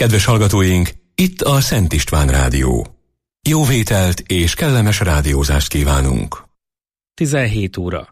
Kedves hallgatóink, itt a Szent István Rádió. Jó vételt és kellemes rádiózást kívánunk. 17 óra.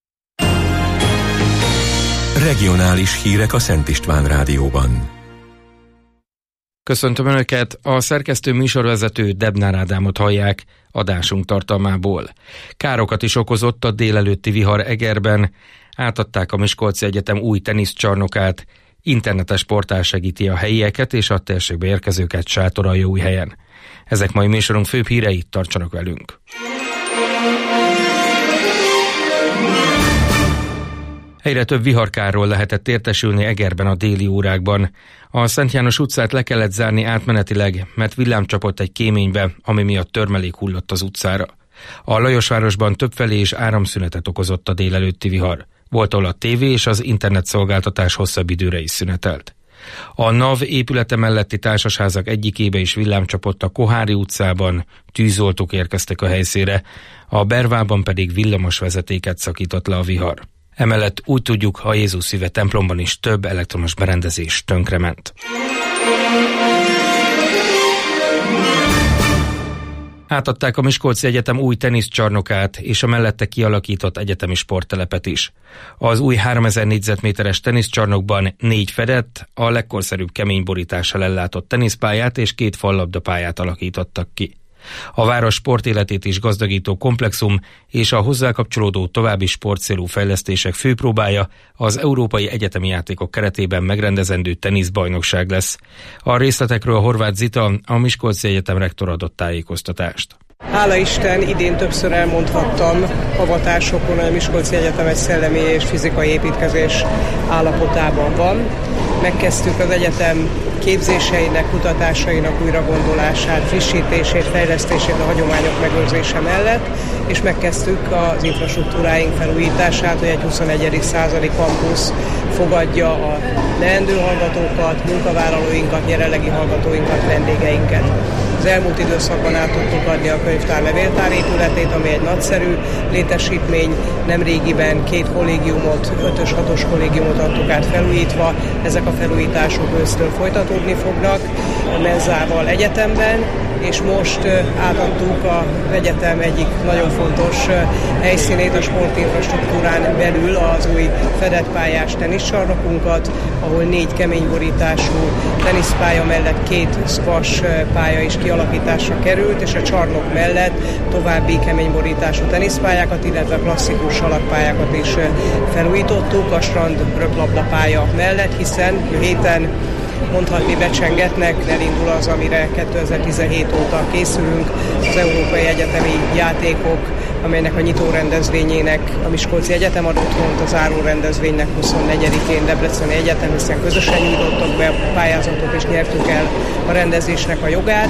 Regionális hírek a Szent István Rádióban. Köszöntöm Önöket, a szerkesztő műsorvezető Debnár Ádámot hallják adásunk tartalmából. Károkat is okozott a délelőtti vihar Egerben, átadták a Miskolci Egyetem új teniszcsarnokát, internetes portál segíti a helyieket és a térségbe érkezőket Sátoraljaújhelyen. Ezek mai műsorunk főbb hírei, tartsanak velünk! Egyre több viharkárról lehetett értesülni Egerben a déli órákban. A Szent János utcát le kellett zárni átmenetileg, mert villám csapott egy kéménybe, ami miatt törmelék hullott az utcára. A Lajosvárosban többfelé is áramszünetet okozott a délelőtti vihar. Volt, ahol a tévé és az internetszolgáltatás hosszabb időre is szünetelt. A NAV épülete melletti társasházak egyikébe is villám csapott a Kohári utcában, tűzoltók érkeztek a helyszínre, a Bervában pedig villamos vezetéket szakított le a vihar. Emellett úgy tudjuk, a Jézus Szíve templomban is több elektromos berendezés tönkrement. Átadták a Miskolci Egyetem új teniszcsarnokát és a mellette kialakított egyetemi sporttelepet is. Az új 3000 négyzetméteres teniszcsarnokban 4 fedett, a legkorszerűbb kemény borítással ellátott teniszpályát és 2 fallabdapályát alakítottak ki. A város sportéletét is gazdagító komplexum és a hozzá kapcsolódó további sportcélú fejlesztések főpróbája az Európai Egyetemi Játékok keretében megrendezendő teniszbajnokság lesz. A részletekről Horváth Zita, a Miskolci Egyetem rektor adott tájékoztatást. Hála Isten, idén többször elmondhattam avatásokon, hogy a Miskolci Egyetem egy szellemi és fizikai építkezés állapotában van. Megkezdtük az egyetem képzéseinek, kutatásainak újragondolását, frissítését, fejlesztését a hagyományok megőrzése mellett, és megkezdtük az infrastruktúráink felújítását, hogy egy 21. századi kampusz fogadja a leendő hallgatókat, munkavállalóinkat, jelenlegi hallgatóinkat, vendégeinket. Az elmúlt időszakban át tudtuk adni a könyvtár levéltár épületét, ami egy nagyszerű létesítmény. Nemrégiben 2 kollégiumot, 5-ös, 6-os kollégiumot adtuk át felújítva. Ezek a felújítások ősztől folytatódni fognak a Menzával egyetemben, és most átadtuk az egyetem egyik nagyon fontos helyszínét, a sportinfrastruktúrán belül az új fedett pályás teniszcsarnokunkat, ahol 4 keményborítású teniszpálya mellett 2 squash pálya is kialakításra került, és a csarnok mellett további keményborítású teniszpályákat, illetve klasszikus salakpályákat is felújítottuk a strand röplabdapálya mellett, hiszen héten mondhatni becsengetnek, elindul az, amire 2017 óta készülünk, az Európai Egyetemi Játékok, amelynek a nyitó rendezvényének a Miskolci Egyetem ad otthont, a záró rendezvénynek 24-én Debreceni Egyetem, hiszen közösen nyújtottak be a pályázatot és nyertük el a rendezésnek a jogát.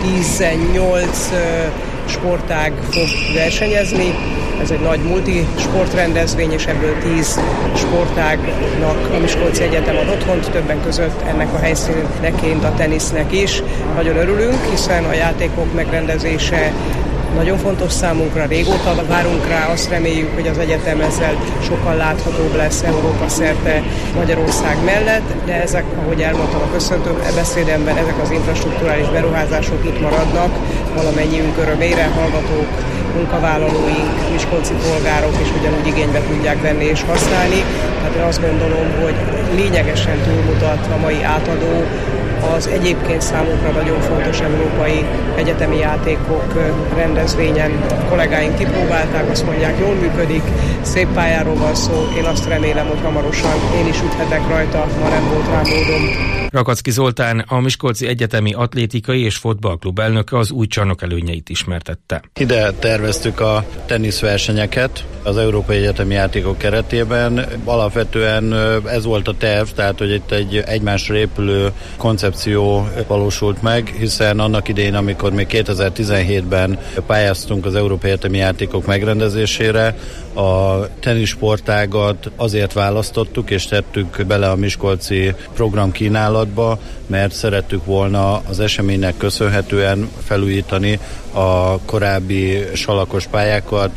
18 sportág fog versenyezni, ez egy nagy multisportrendezvény, és ebből 10 sportágnak a Miskolci Egyetem ad otthont, többen között ennek a helyszíneként a tenisznek is. Nagyon örülünk, hiszen a játékok megrendezése nagyon fontos számunkra, régóta várunk rá, azt reméljük, hogy az egyetem ezzel sokkal láthatóbb lesz Európa szerte Magyarország mellett, de ezek, ahogy elmondtam a köszöntő beszédemben, ezek az infrastrukturális beruházások itt maradnak, valamennyiünk örömére, hallgatók, munkavállalóink, miskolci polgárok is ugyanúgy igénybe tudják venni és használni. Tehát én azt gondolom, hogy lényegesen túlmutat a mai átadó az egyébként számunkra nagyon fontos európai egyetemi játékok rendezvényen. A kollégáink kipróbálták, azt mondják, jól működik, szép pályáról van szó, én azt remélem, hogy hamarosan én is üthetek rajta, ma nem volt rá módom. Rakacki Zoltán, a Miskolci Egyetemi Atlétikai és Fotballklub elnöke az új csarnok előnyeit ismertette. Ide terveztük a teniszversenyeket az Európai Egyetemi Játékok keretében. Alapvetően ez volt a terv, tehát hogy itt egy egymásra épülő koncepció valósult meg, hiszen annak idején, amikor még 2017-ben pályáztunk az Európai Egyetemi Játékok megrendezésére, a teniszsportágat azért választottuk és tettük bele a miskolci programkínálatba, mert szerettük volna az eseménynek köszönhetően felújítani a korábbi salakos pályákat,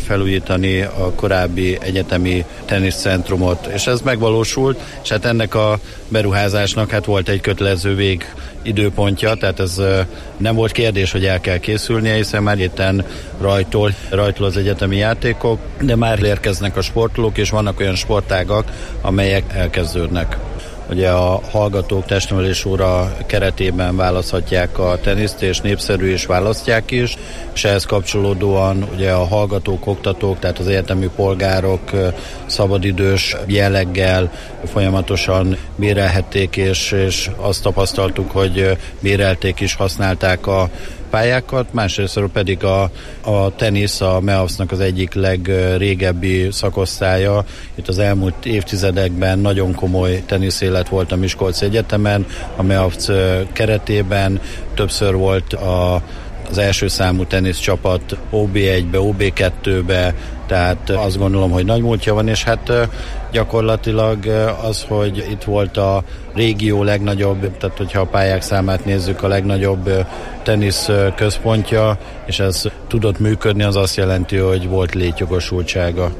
felújítani a korábbi egyetemi teniszcentrumot, és ez megvalósult, és hát ennek a beruházásnak hát volt egy kötelező időpontja, tehát ez nem volt kérdés, hogy el kell készülnie, hiszen már itten rajtol az egyetemi játékok, de már érkeznek a sportolók, és vannak olyan sportágak, amelyek elkezdődnek. Ugye a hallgatók testnevelés óra keretében választhatják a teniszt, és népszerű és választják is, és ehhez kapcsolódóan ugye a hallgatók, oktatók, tehát az egyetemi polgárok szabadidős jelleggel folyamatosan bérelhették, és azt tapasztaltuk, hogy bérelték is, használták a pályákat, másrésztről pedig a tenisz a MEAFC-nak az egyik legrégebbi szakosztálya. Itt az elmúlt évtizedekben nagyon komoly teniszélet volt a Miskolci Egyetemen, a MEAFC keretében többször volt az első számú teniszcsapat OB1-be, OB2-be, tehát azt gondolom, hogy nagy múltja van, és hát gyakorlatilag az, hogy itt volt a régió legnagyobb, tehát hogyha a pályák számát nézzük, a legnagyobb tenisz központja, és ez tudott működni, az azt jelenti, hogy volt létjogosultsága.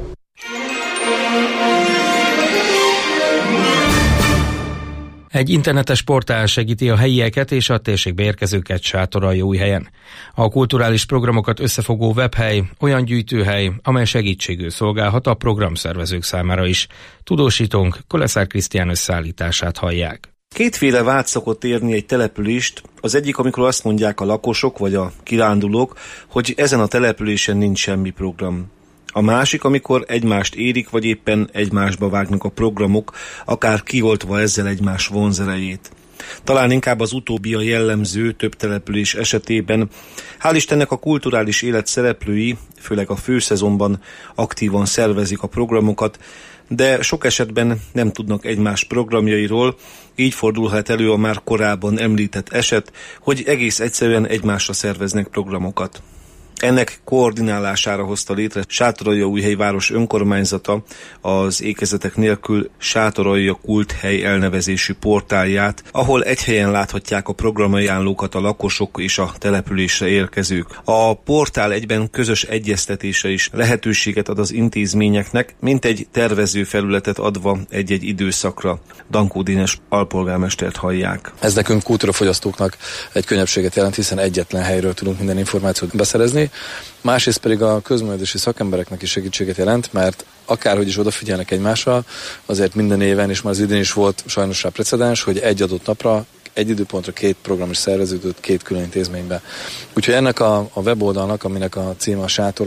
Egy internetes portál segíti a helyieket és a térségbe érkezőket Sátoraljaújhelyen. A kulturális programokat összefogó webhely olyan gyűjtőhely, amely segítségül szolgálhat a programszervezők számára is. Tudósítónk Koleszár Krisztián összeállítását hallják. Kétféle vád szokott érni egy települést. Az egyik, amikor azt mondják a lakosok vagy a kirándulók, hogy ezen a településen nincs semmi program. A másik, amikor egymást érik, vagy éppen egymásba vágnak a programok, akár kioltva ezzel egymás vonzerejét. Talán inkább az utóbbi a jellemző több település esetében. Hál' Istennek a kulturális élet szereplői, főleg a főszezonban aktívan szervezik a programokat, de sok esetben nem tudnak egymás programjairól, így fordulhat elő a már korábban említett eset, hogy egész egyszerűen egymásra szerveznek programokat. Ennek koordinálására hozta létre Sátoraljaújhely város önkormányzata az ékezetek nélkül Sátoralja Kulthely elnevezésű portálját, ahol egy helyen láthatják a programajánlókat a lakosok és a településre érkezők. A portál egyben közös egyeztetése is lehetőséget ad az intézményeknek, mint egy tervező felületet adva egy-egy időszakra. Dankó Dénes alpolgármestert hallják. Ez nekünk kultúrafogyasztóknak egy könnyebbséget jelent, hiszen egyetlen helyről tudunk minden információt beszerezni. Másrészt pedig a közművelési szakembereknek is segítséget jelent, mert akárhogy is odafigyelnek egymásra, azért minden éven, és már az idén is volt sajnos rá precedens, hogy egy adott napra, egy időpontra 2 program is szerveződött 2 külön intézménybe. Úgyhogy ennek a weboldalnak, aminek a címe a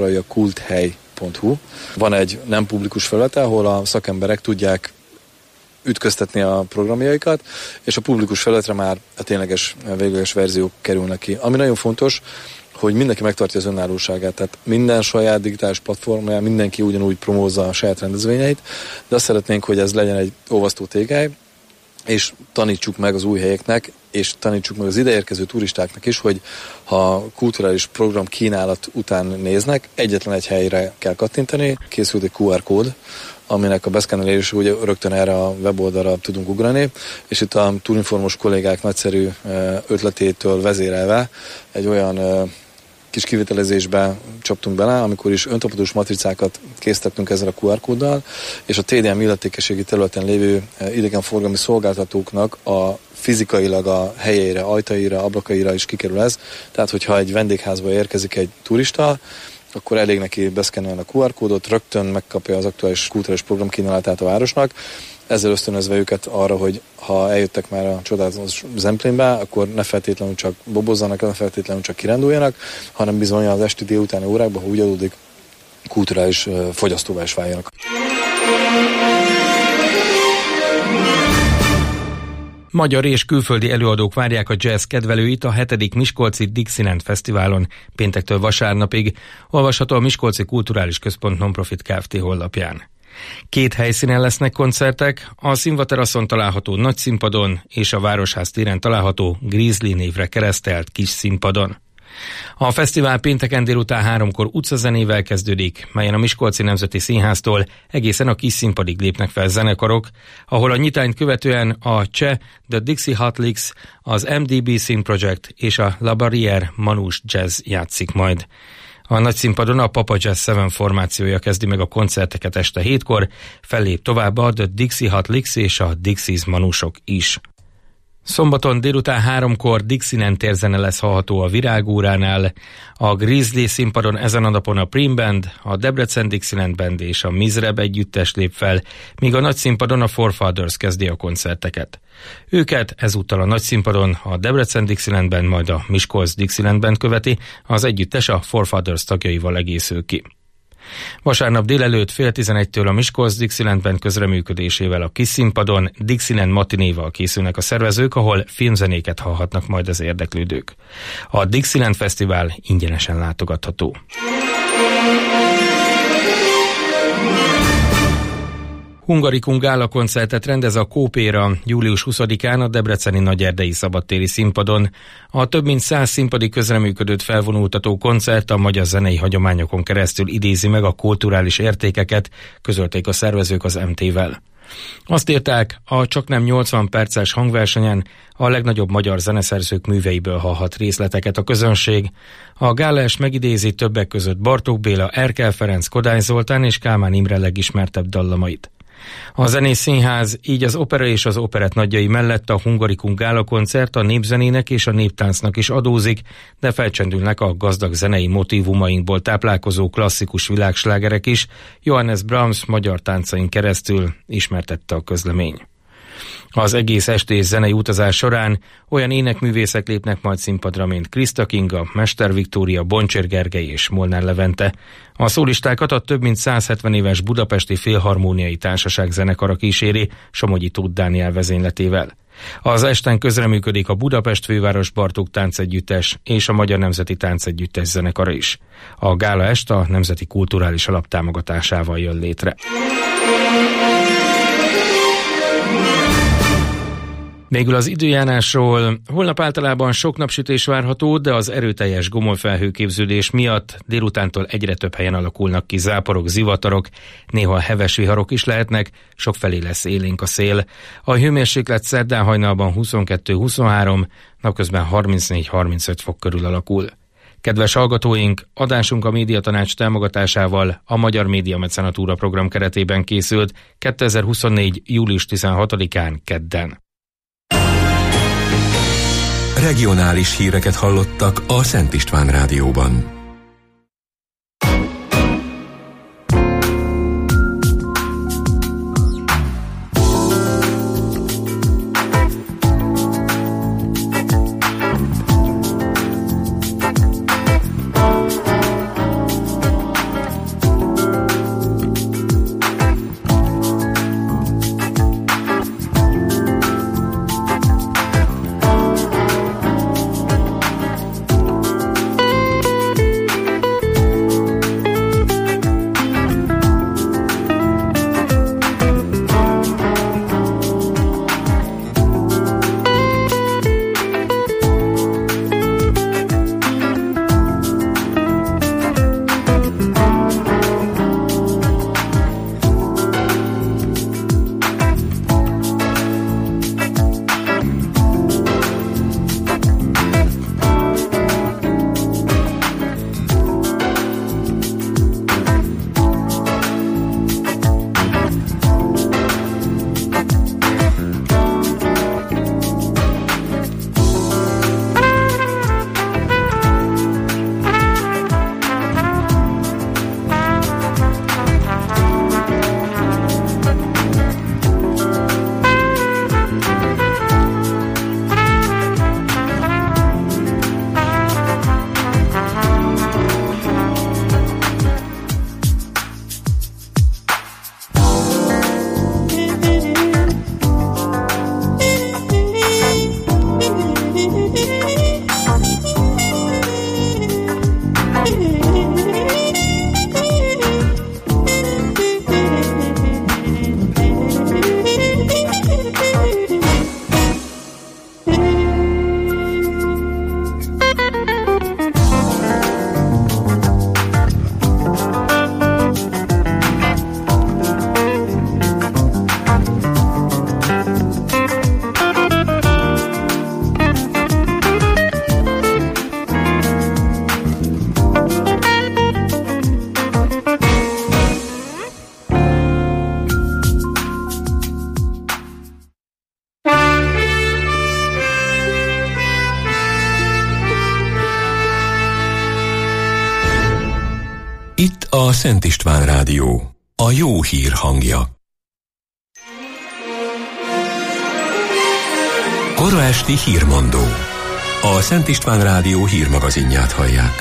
sátoraljakulthely.hu, van egy nem publikus felülete, ahol a szakemberek tudják ütköztetni a programjaikat, és a publikus felületre már a tényleges végleges verziók kerülnek ki. Ami nagyon fontos, hogy mindenki megtartja az önállóságát, tehát minden saját digitális platformján mindenki ugyanúgy promózza a saját rendezvényeit, de azt szeretnénk, hogy ez legyen egy olvasztó tégely, és tanítsuk meg az új helyeknek, és tanítsuk meg az ideérkező turistáknak is, hogy ha kulturális program kínálat után néznek, egyetlen egy helyre kell kattintani, készült egy QR kód, aminek a beszkennelésre ugye rögtön erre a weboldalra tudunk ugrani, és itt a túlinformos kollégák nagyszerű ötletétől vezérelve egy olyan kis kivitelezésbe csaptunk bele, amikor is öntapadós matricákat készítettünk ezzel a QR kóddal, és a TDM illetékességi területen lévő idegenforgalmi szolgáltatóknak a fizikailag a helyeire, ajtaira, ablakaira is kikerül ez. Tehát, hogyha egy vendégházba érkezik egy turista, akkor elég neki beszkennelni a QR kódot, rögtön megkapja az aktuális kulturális program kínálatát a városnak. Ezzel ösztönözve őket arra, hogy ha eljöttek már a csodálatos Zemplénbe, akkor ne feltétlenül csak bobozzanak, ne feltétlenül csak kiránduljanak, hanem bizony az esti délutáni órákban, ha úgy adódik, kulturális fogyasztóvá is váljanak. Magyar és külföldi előadók várják a jazz kedvelőit a 7. Miskolci Dixieland Fesztiválon péntektől vasárnapig, olvasható a Miskolci Kulturális Központ Nonprofit Kft. Honlapján. 2 helyszínen lesznek koncertek, a Színvateraszon található nagy színpadon és a Városház téren található Grizzly névre keresztelt kis színpadon. A fesztivál pénteken délután 3-kor utcazenével kezdődik, melyen a Miskolci Nemzeti Színháztól egészen a kis színpadig lépnek fel zenekarok, ahol a nyitányt követően a Cseh The Dixie Hot Licks, az MDB Scene Project és a La Barrière Manouche Jazz játszik majd. A nagyszínpadon a Papa Jazz 7 formációja kezdi meg a koncerteket este 7-kor, fellép tovább a The Dixie Hot Licks és a Dixies manusok is. Szombaton délután 3-kor Dixieland térzene lesz hallható a Virágóránál, a Grizzly színpadon ezen a napon a Prim Band, a Debrecen Dixieland Band és a Mizreb együttes lép fel, míg a nagyszínpadon a Forefathers kezdi a koncerteket. Őket ezúttal a nagyszínpadon a Debrecen Dixieland Band, majd a Miskolc Dixieland Band követi, az együttes a Forefathers tagjaival egészül ki. Vasárnap délelőtt 10:30-től a Miskolc Dixieland Band közreműködésével a kis színpadon Dixieland matinéval készülnek a szervezők, ahol filmzenéket hallhatnak majd az érdeklődők. A Dixieland Fesztivál ingyenesen látogatható. Hungaricum gála koncertet rendez a Kópéra július 20-án a debreceni Nagyerdei szabadtéri színpadon. A több mint 100 színpadi közreműködőt felvonultató koncert a magyar zenei hagyományokon keresztül idézi meg a kulturális értékeket, közölték a szervezők az MT-vel. Azt írták, a csaknem 80 perces hangversenyen a legnagyobb magyar zeneszerzők műveiből hallhat részleteket a közönség. A gálaest megidézi többek között Bartók Béla, Erkel Ferenc, Kodály Zoltán és Kálmán Imre legismertebb dallamait. A Zenés Színház így az opera és az operett nagyjai mellett a Hungaricum gála koncert a népzenének és a néptáncnak is adózik, de felcsendülnek a gazdag zenei motívumainkból táplálkozó klasszikus világslágerek is, Johannes Brahms magyar táncain keresztül, ismertette a közlemény. Az egész estés zenei utazás során olyan énekművészek lépnek majd színpadra, mint Krista Kinga, Mester Viktória, Boncsér Gergely és Molnár Levente. A szólistákat a több mint 170 éves Budapesti Filharmóniai Társaság zenekara kíséri, Somogyi Tóth Dániel vezényletével. Az esten közreműködik a Budapest Főváros Bartók Táncegyüttes és a Magyar Nemzeti Táncegyüttes zenekara is. A gála est a Nemzeti Kulturális Alap támogatásával jön létre. Végül az időjárásról. Holnap általában sok napsütés várható, de az erőteljes gomolfelhőképződés miatt délutántól egyre több helyen alakulnak ki záporok, zivatarok, néha heves viharok is lehetnek, sokfelé lesz élénk a szél. A hőmérséklet szerdán hajnalban 22-23, napközben 34-35 fok körül alakul. Kedves hallgatóink, adásunk a Médiatanács támogatásával a Magyar Média Mecenatúra program keretében készült 2024. július 16-án kedden. Regionális híreket hallottak a Szent István Rádióban. Szent István Rádió, a jó hír hangja. Kora esti hírmondó. A Szent István Rádió hírmagazinját hallják.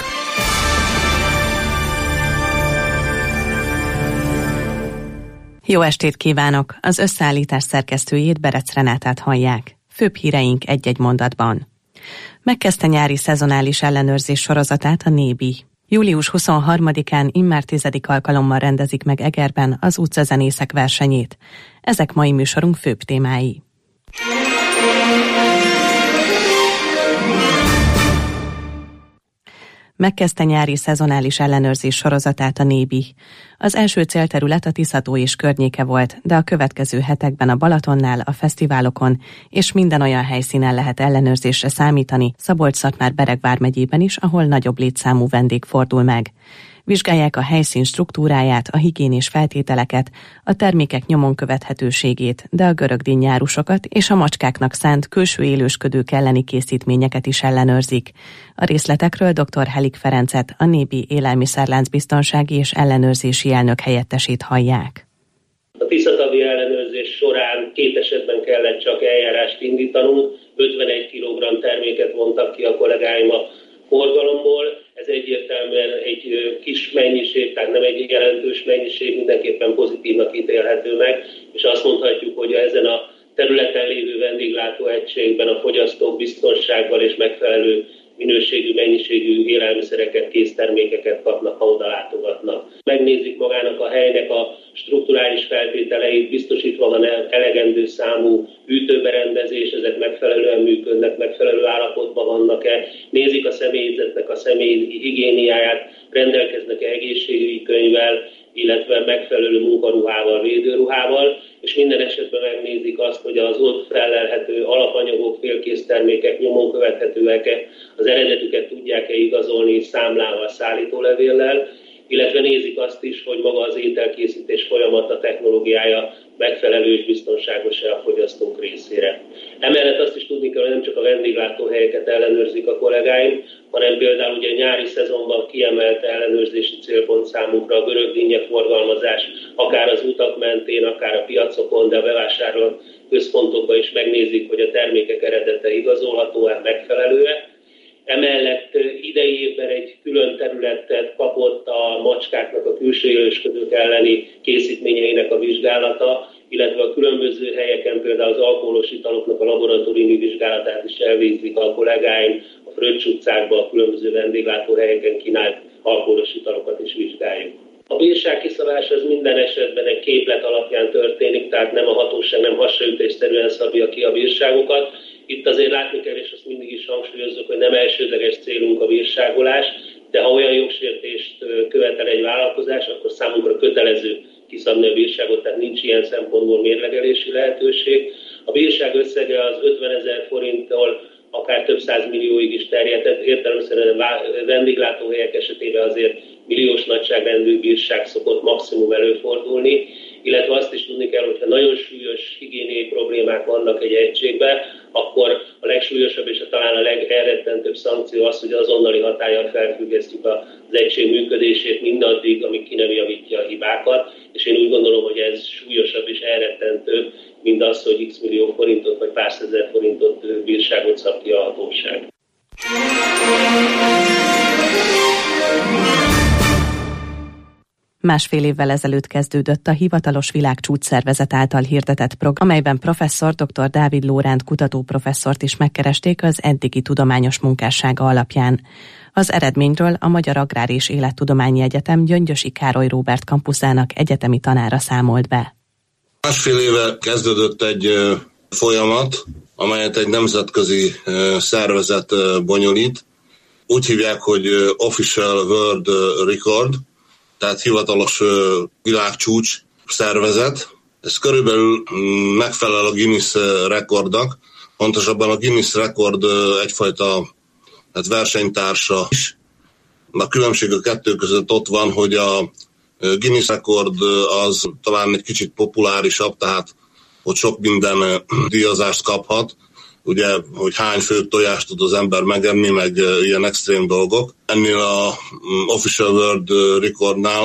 Jó estét kívánok! Az összeállítás szerkesztőjét, Berec Renátát hallják. Főbb híreink egy-egy mondatban. Megkezdte nyári szezonális ellenőrzés sorozatát a NÉBI. Július 23-án immár 10. alkalommal rendezik meg Egerben az utcazenészek versenyét. Ezek mai műsorunk főbb témái. Megkezdte nyári szezonális ellenőrzés sorozatát a NÉBI. Az első célterület a Tisza-tó és környéke volt, de a következő hetekben a Balatonnál, a fesztiválokon és minden olyan helyszínen lehet ellenőrzésre számítani, Szabolcs-Szatmár-Bereg vármegyében is, ahol nagyobb létszámú vendég fordul meg. Vizsgálják a helyszín struktúráját, a higiénés feltételeket, a termékek nyomon követhetőségét, de a görögdínyjárusokat és a macskáknak szánt külső élősködők elleni készítményeket is ellenőrzik. A részletekről dr. Helik Ferencet, a NÉBI élelmiszerláncbiztonsági és ellenőrzési elnök helyettesét hallják. A tiszatavi ellenőrzés során 2 esetben kellett csak eljárást indítanunk, 51 kg terméket vontak ki a kollégáim a forgalomból. Ez egyértelműen egy kis mennyiség, tehát nem egy jelentős mennyiség, mindenképpen pozitívnak ítélhető meg, és azt mondhatjuk, hogy ezen a területen lévő vendéglátóegységben a fogyasztók biztonsággal és megfelelő minőségű, mennyiségű élelmiszereket, késztermékeket kapnak, ha oda látogatnak. Megnézik magának a helynek a strukturális feltételeit, biztosítva van elegendő számú hűtőberendezés, ezek megfelelően működnek, megfelelő állapotban vannak-e, nézik a személyzetnek a személyi higiéniáját, rendelkeznek-e egészségügyi könyvvel, illetve megfelelő munkaruhával, védőruhával, és minden esetben megnézik azt, hogy az ott felelhető alapanyagok, félkésztermékek nyomon követhetőek-e, az eredetüket tudják-e igazolni számlával, szállítólevéllel, illetve nézik azt is, hogy maga az ételkészítés folyamata, technológiája megfelelő és biztonságos-e a fogyasztók részére. Emellett azt is tudni kell, hogy nem csak a vendéglátóhelyeket ellenőrzik a kollégáim, hanem például ugye nyári szezonban kiemelt ellenőrzési célpont számunkra a görögdinnye forgalmazás, akár az utak mentén, akár a piacokon, de a bevásárló központokban is megnézik, hogy a termékek eredete igazolható-e, megfelelő-e. Emellett idei évben egy külön területet kapott a macskáknak a külső élősködők elleni készítményeinek a vizsgálata, illetve a különböző helyeken például az alkoholos italoknak a laboratóriumi vizsgálatát is elvégzik a kollégáim, a Fröccs utcákban, a különböző vendéglátóhelyeken kínált alkoholos italokat is vizsgáljuk. A bírság kiszabás az minden esetben egy képlet alapján történik, tehát nem a hatóság, nem hasraütésszerűen szabja ki a bírságokat. Itt azért látni kell, és azt mindig is hangsúlyozzuk, hogy nem elsődleges célunk a bírságolás, de ha olyan jogsértést követel egy vállalkozás, akkor számunkra kötelező kiszabni a bírságot, tehát nincs ilyen szempontból mérlegelési lehetőség. A bírság összege az 50 000 forinttól akár több 100 millióig is terjedhet, értelemszerűen vendéglátóhelyek esetében azért milliós nagyságrendű bírság szokott maximum előfordulni, illetve azt is tudni kell, hogyha nagyon súlyos higiéniai problémák vannak egy egységben, akkor a legsúlyosabb és talán a legelrettentőbb szankció az, hogy azonnali hatállyal felfüggesztjük az egység működését mindaddig, amíg ki nem javítja a hibákat, és én úgy gondolom, hogy ez súlyosabb és elrettentőbb, mint az, hogy x millió forintot vagy pár százezer forintot bírságot szab ki a hatóság. Másfél évvel ezelőtt kezdődött a hivatalos világcsúcsszervezet által hirdetett program, amelyben professzor dr. Dávid Lóránt kutatóprofesszort is megkeresték az eddigi tudományos munkássága alapján. Az eredményről a Magyar Agrár és Élettudományi Egyetem Gyöngyösi Károly Róbert kampuszának egyetemi tanára számolt be. Másfél éve kezdődött egy folyamat, amelyet egy nemzetközi szervezet bonyolít. Úgy hívják, hogy Official World Record, tehát hivatalos világcsúcs szervezet. Ez körülbelül megfelel a Guinness rekordnak. Pontosabban a Guinness rekord egyfajta versenytársa is. A különbség a kettő között ott van, hogy a Guinness rekord az talán egy kicsit populárisabb, tehát ott sok minden díjazást kaphat. Ugye, hogy hány fő tojást tud az ember megenni, meg ilyen extrém dolgok. Ennél a Official World Recordnál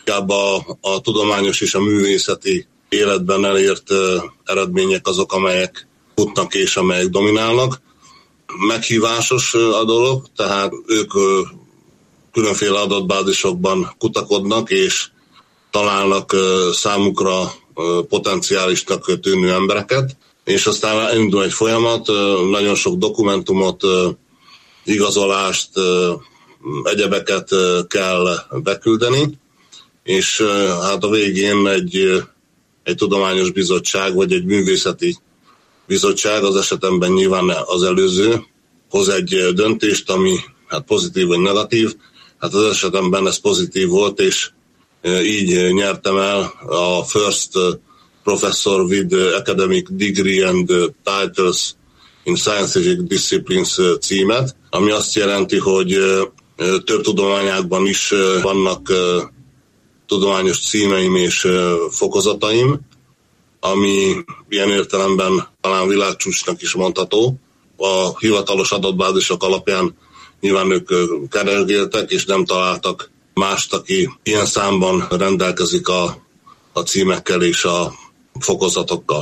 inkább a tudományos és a művészeti életben elért eredmények azok, amelyek futnak és amelyek dominálnak. Meghívásos a dolog, tehát ők különféle adatbázisokban kutakodnak, és találnak számukra potenciálisnak tűnő embereket, és aztán elindul egy folyamat, nagyon sok dokumentumot, igazolást, egyebeket kell beküldeni, és hát a végén egy tudományos bizottság, vagy egy művészeti bizottság, az esetemben nyilván az előző, hoz egy döntést, ami hát pozitív vagy negatív. Hát az esetemben ez pozitív volt, és így nyertem el a First Professor with Academic Degree and Titles in Scientific Disciplines címet, ami azt jelenti, hogy több tudományágban is vannak tudományos címeim és fokozataim, ami ilyen értelemben talán világcsúcsnak is mondható. A hivatalos adatbázisok alapján nyilván ők keresgéltek, és nem találtak mást, aki ilyen számban rendelkezik a címekkel és a fokozatokkal.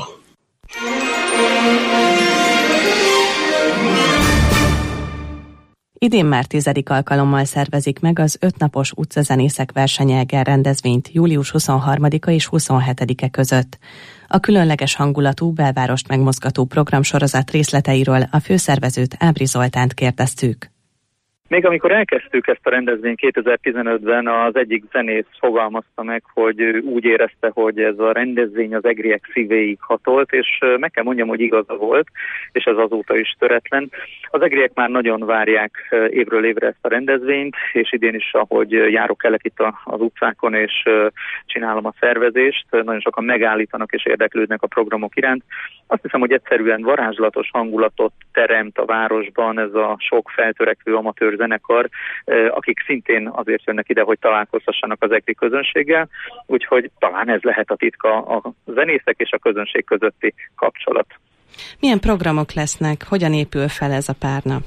Idén már 10. alkalommal szervezik meg az 5 napos utcazenészek versenye Eger rendezvényt július 23-a és 27-e között. A különleges hangulatú, belvárost megmozgató programsorozat részleteiről a főszervezőt, Ábri Zoltánt kérdeztük. Még amikor elkezdtük ezt a rendezvényt 2015-ben, az egyik zenész fogalmazta meg, hogy úgy érezte, hogy ez a rendezvény az egriek szívéig hatolt, és meg kell mondjam, hogy igaza volt, és ez azóta is töretlen. Az egriek már nagyon várják évről évre ezt a rendezvényt, és idén is, ahogy járok elek itt az utcákon, és csinálom a szervezést, nagyon sokan megállítanak és érdeklődnek a programok iránt. Azt hiszem, hogy egyszerűen varázslatos hangulatot teremt a városban ez a sok feltörekvő amatőr zenekar, akik szintén azért jönnek ide, hogy találkozhassanak az egri közönséggel, úgyhogy talán ez lehet a titka a zenészek és a közönség közötti kapcsolat. Milyen programok lesznek? Hogyan épül fel ez a pár nap?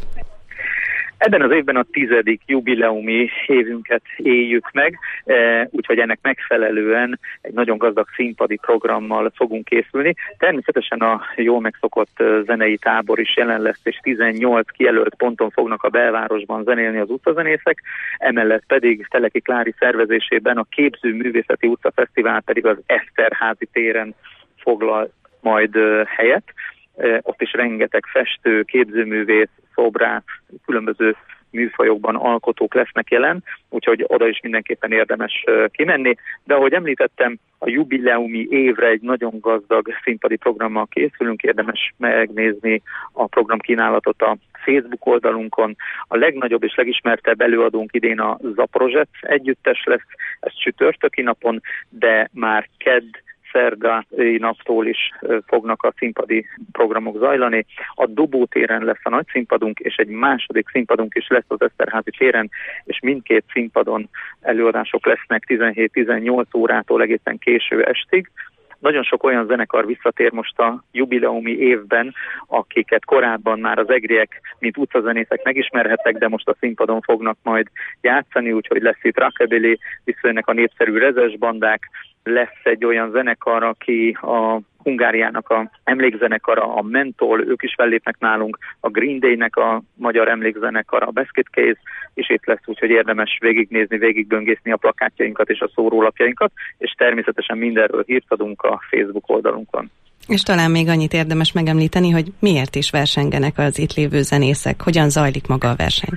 Ebben az évben a 10. jubileumi évünket éljük meg, úgyhogy ennek megfelelően egy nagyon gazdag színpadi programmal fogunk készülni. Természetesen a jól megszokott zenei tábor is jelen lesz, és 18 kijelölt ponton fognak a belvárosban zenélni az utcazenészek, emellett pedig Teleki Klári szervezésében a Képző Művészeti Utcafesztivál pedig az Eszterházi téren foglal majd helyet. Ott is rengeteg festő, képzőművész, szobrász, különböző műfajokban alkotók lesznek jelen, úgyhogy oda is mindenképpen érdemes kimenni. De ahogy említettem, a jubileumi évre egy nagyon gazdag színpadi programmal készülünk, érdemes megnézni a programkínálatot a Facebook oldalunkon. A legnagyobb és legismertebb előadónk idén a Zaprozsec együttes lesz, ez csütörtöki napon, de már kedd, szerdai naptól is fognak a színpadi programok zajlani. A Dobó téren lesz a nagy színpadunk, és egy második színpadunk is lesz az Eszterházi téren, és mindkét színpadon előadások lesznek 17-18 órától egészen késő estig. Nagyon sok olyan zenekar visszatér most a jubileumi évben, akiket korábban már az egriek, mint utcazenészek megismerhettek, de most a színpadon fognak majd játszani, úgyhogy lesz itt rockabilly, visszajönnek a népszerű rezes bandák, lesz egy olyan zenekar, aki a Hungáriának a emlékzenekara, a Mentol, ők is fellépnek nálunk, a Green Day-nek a magyar emlékzenekara, a Basket Case is itt lesz, úgyhogy érdemes végignézni, végigböngészni a plakátjainkat és a szórólapjainkat, és természetesen mindenről hírt adunk a Facebook oldalunkon. És talán még annyit érdemes megemlíteni, hogy miért is versengenek az itt lévő zenészek, hogyan zajlik maga a verseny?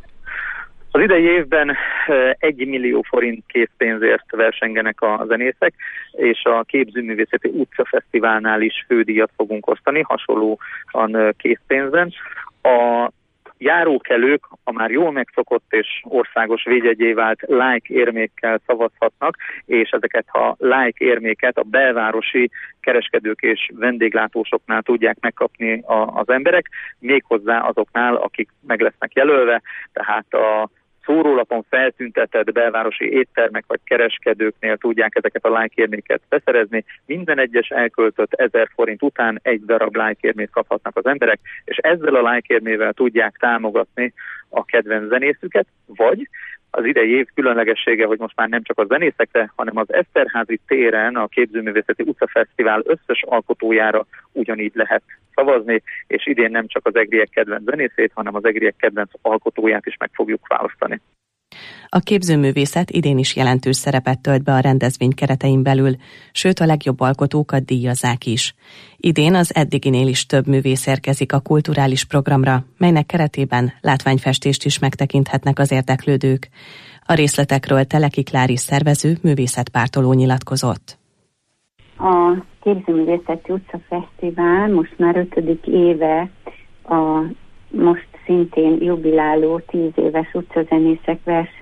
Az idei évben 1 millió forint készpénzért versengenek a zenészek, és a Képzőművészeti Utcafesztiválnál is fődíjat fogunk osztani, hasonlóan készpénzben. A járókelők a már jól megszokott és országos védjegyé vált like érmékkel szavazhatnak, és ezeket a like érméket a belvárosi kereskedők és vendéglátósoknál tudják megkapni az emberek, méghozzá azoknál, akik meg lesznek jelölve, tehát a szórólapon feltüntetett belvárosi éttermek vagy kereskedőknél tudják ezeket a like-érméket beszerezni. Minden egyes elköltött 1000 forint után egy darab like-érmét kaphatnak az emberek, és ezzel a like-érmével tudják támogatni a kedvenc zenészüket, vagy Az idei év különlegessége, hogy most már nem csak a zenészekre, hanem az Eszterházy téren a Képzőművészeti Utcafesztivál összes alkotójára ugyanígy lehet szavazni, és idén nem csak az egriek kedvenc zenészét, hanem az egriek kedvenc alkotóját is meg fogjuk választani. A képzőművészet idén is jelentős szerepet tölt be a rendezvény keretein belül, sőt a legjobb alkotókat díjazzák is. Idén az eddiginél is több művész érkezik a kulturális programra, melynek keretében látványfestést is megtekinthetnek az érdeklődők. A részletekről Teleki Kláris szervező művészetpártoló nyilatkozott. A Képzőművészeti Utcafesztivál most már 5. éve a most szintén jubiláló 10 éves utcazenészek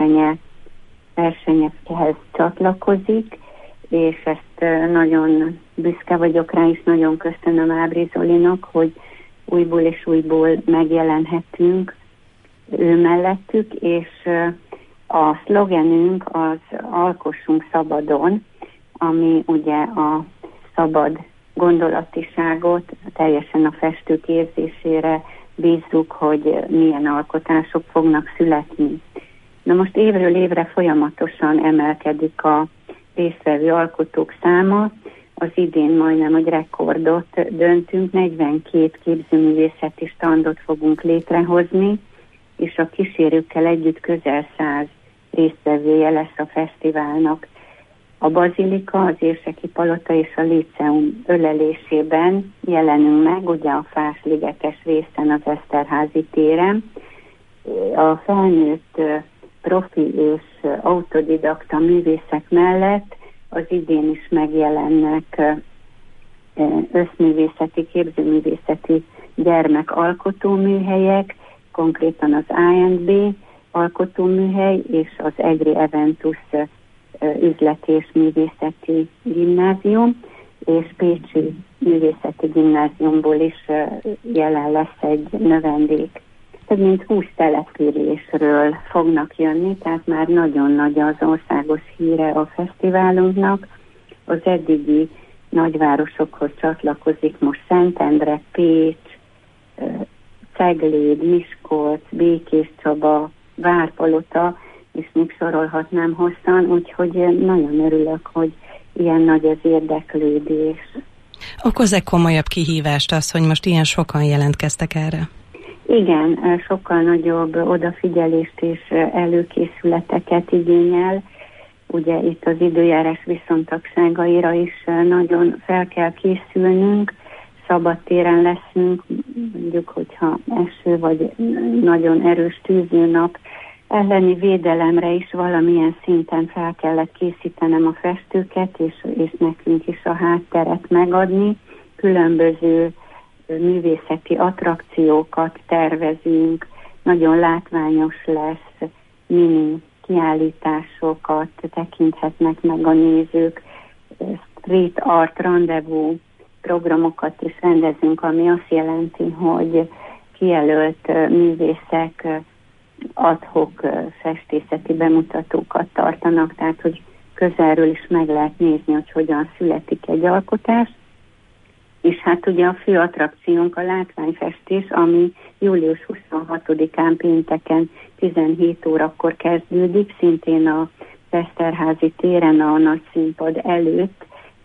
versenyekhez csatlakozik, és ezt nagyon büszke vagyok rá, és nagyon köszönöm Ábri Zolinak, hogy újból és újból megjelenhetünk ő mellettük, és a szlogenünk az Alkossunk szabadon, ami ugye a szabad gondolatiságot teljesen a festők érzésére bízzuk, hogy milyen alkotások fognak születni. Na most évről évre folyamatosan emelkedik a résztvevő alkotók száma. Az idén majdnem egy rekordot döntünk, 42 képzőművészeti standot fogunk létrehozni, és a kísérőkkel együtt közel 100 résztvevője lesz a fesztiválnak. A Bazilika, az Érseki Palota és a Líceum ölelésében jelenünk meg, ugye a Fás-ligetes részen az Eszterházy téren. A felnőtt profi és autodidakta művészek mellett az idén is megjelennek összművészeti, képzőművészeti gyermekalkotóműhelyek, konkrétan az A&B alkotóműhely és az Egri Eventus üzleti és művészeti gimnázium, és Pécsi művészeti gimnáziumból is jelen lesz egy növendék. Több mint 20 településről fognak jönni, tehát már nagyon nagy az országos híre a fesztiválunknak. Az eddigi nagyvárosokhoz csatlakozik most Szentendre, Pécs, Cegléd, Miskolc, Békéscsaba, Várpalota, és még sorolhatnám hosszan, úgyhogy nagyon örülök, hogy ilyen nagy az érdeklődés. Okoz-e komolyabb kihívást az, hogy most ilyen sokan jelentkeztek erre? Igen, sokkal nagyobb odafigyelést és előkészületeket igényel. Ugye itt az időjárás viszontagságaira is nagyon fel kell készülnünk, szabadtéren leszünk, mondjuk, hogyha eső vagy nagyon erős tűzőnap elleni védelemre is valamilyen szinten fel kellett készítenem a festőket, és nekünk is a hátteret megadni. Különböző művészeti attrakciókat tervezünk, nagyon látványos lesz, mini kiállításokat tekinthetnek meg a nézők, street art rendezvú programokat is rendezünk, ami azt jelenti, hogy kijelölt művészek ad-hoc festészeti bemutatókat tartanak, tehát hogy közelről is meg lehet nézni, hogy hogyan születik egy alkotás. És hát ugye a fő attrakciónk a látványfestés, ami július 26-án pénteken 17 órakor kezdődik, szintén a Eszterházy téren a nagy színpad előtt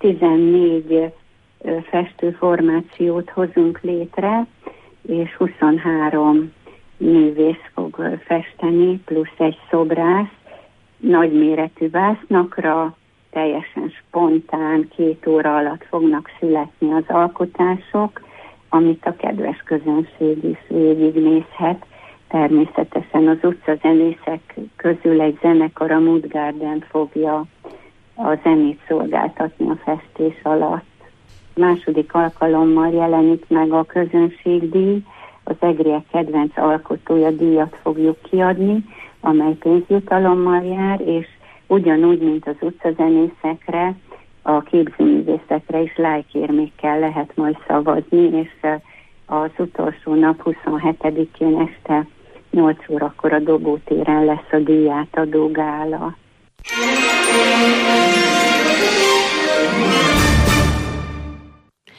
14 festőformációt hozunk létre, és 23 művész fog festeni, plusz egy szobrász, nagyméretű vásznakra, teljesen spontán, 2 óra alatt fognak születni az alkotások, amit a kedves közönség is végignézhet. Természetesen az utcazenészek közül egy zenekar, a Mood Garden fogja a zenét szolgáltatni a festés alatt. Második alkalommal jelenik meg a közönségdíj, az egriek kedvenc alkotója díjat fogjuk kiadni, amely pénzjutalommal jár, és ugyanúgy, mint az utcazenészekre, a képzőművészekre is lájkérmékkel lehet majd szavazni, és az utolsó nap 27-én este 8 órakor a Dobótéren lesz a díjátadó gála.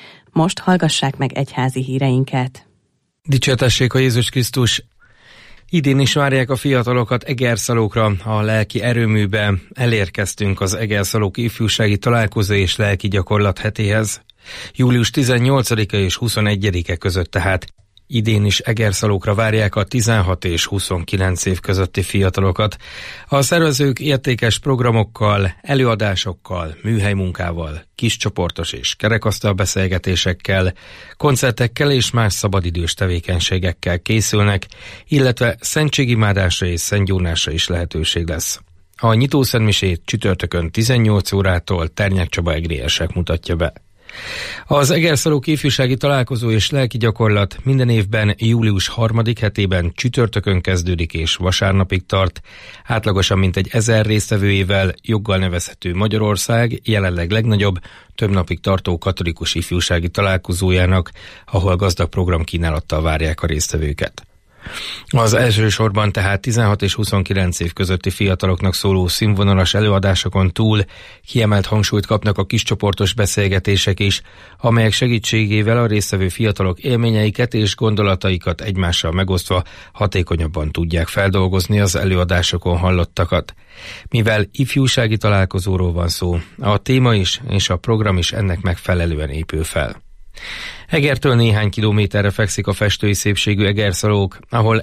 Most hallgassák meg egyházi híreinket. Dicsértessék a Jézus Krisztus! Idén is várják a fiatalokat Egerszalókra, a lelki erőműbe. Elérkeztünk az Egerszalók ifjúsági találkozó és lelki gyakorlat hetéhez. Július 18-a és 21-e között tehát. Idén is Egerszalókra várják a 16 és 29 év közötti fiatalokat. A szervezők értékes programokkal, előadásokkal, műhelymunkával, kiscsoportos és kerekasztal beszélgetésekkel, koncertekkel és más szabadidős tevékenységekkel készülnek, illetve szentségimádásra és szentgyónásra is lehetőség lesz. A nyitószentmisét csütörtökön 18 órától Ternyák Csaba egriesek mutatja be. Az Egerszalók ifjúsági találkozó és lelki gyakorlat minden évben július 3. hetében csütörtökön kezdődik és vasárnapig tart. Átlagosan mintegy 1000 résztvevőjével joggal nevezhető Magyarország jelenleg legnagyobb, több napig tartó katolikus ifjúsági találkozójának, ahol gazdag programkínálattal várják a résztvevőket. Az elsősorban tehát 16 és 29 év közötti fiataloknak szóló színvonalas előadásokon túl kiemelt hangsúlyt kapnak a kiscsoportos beszélgetések is, amelyek segítségével a résztvevő fiatalok élményeiket és gondolataikat egymással megosztva hatékonyabban tudják feldolgozni az előadásokon hallottakat. Mivel ifjúsági találkozóról van szó, a téma is és a program is ennek megfelelően épül fel. Egertől néhány kilométerre fekszik a festői szépségű Egerszalók, ahol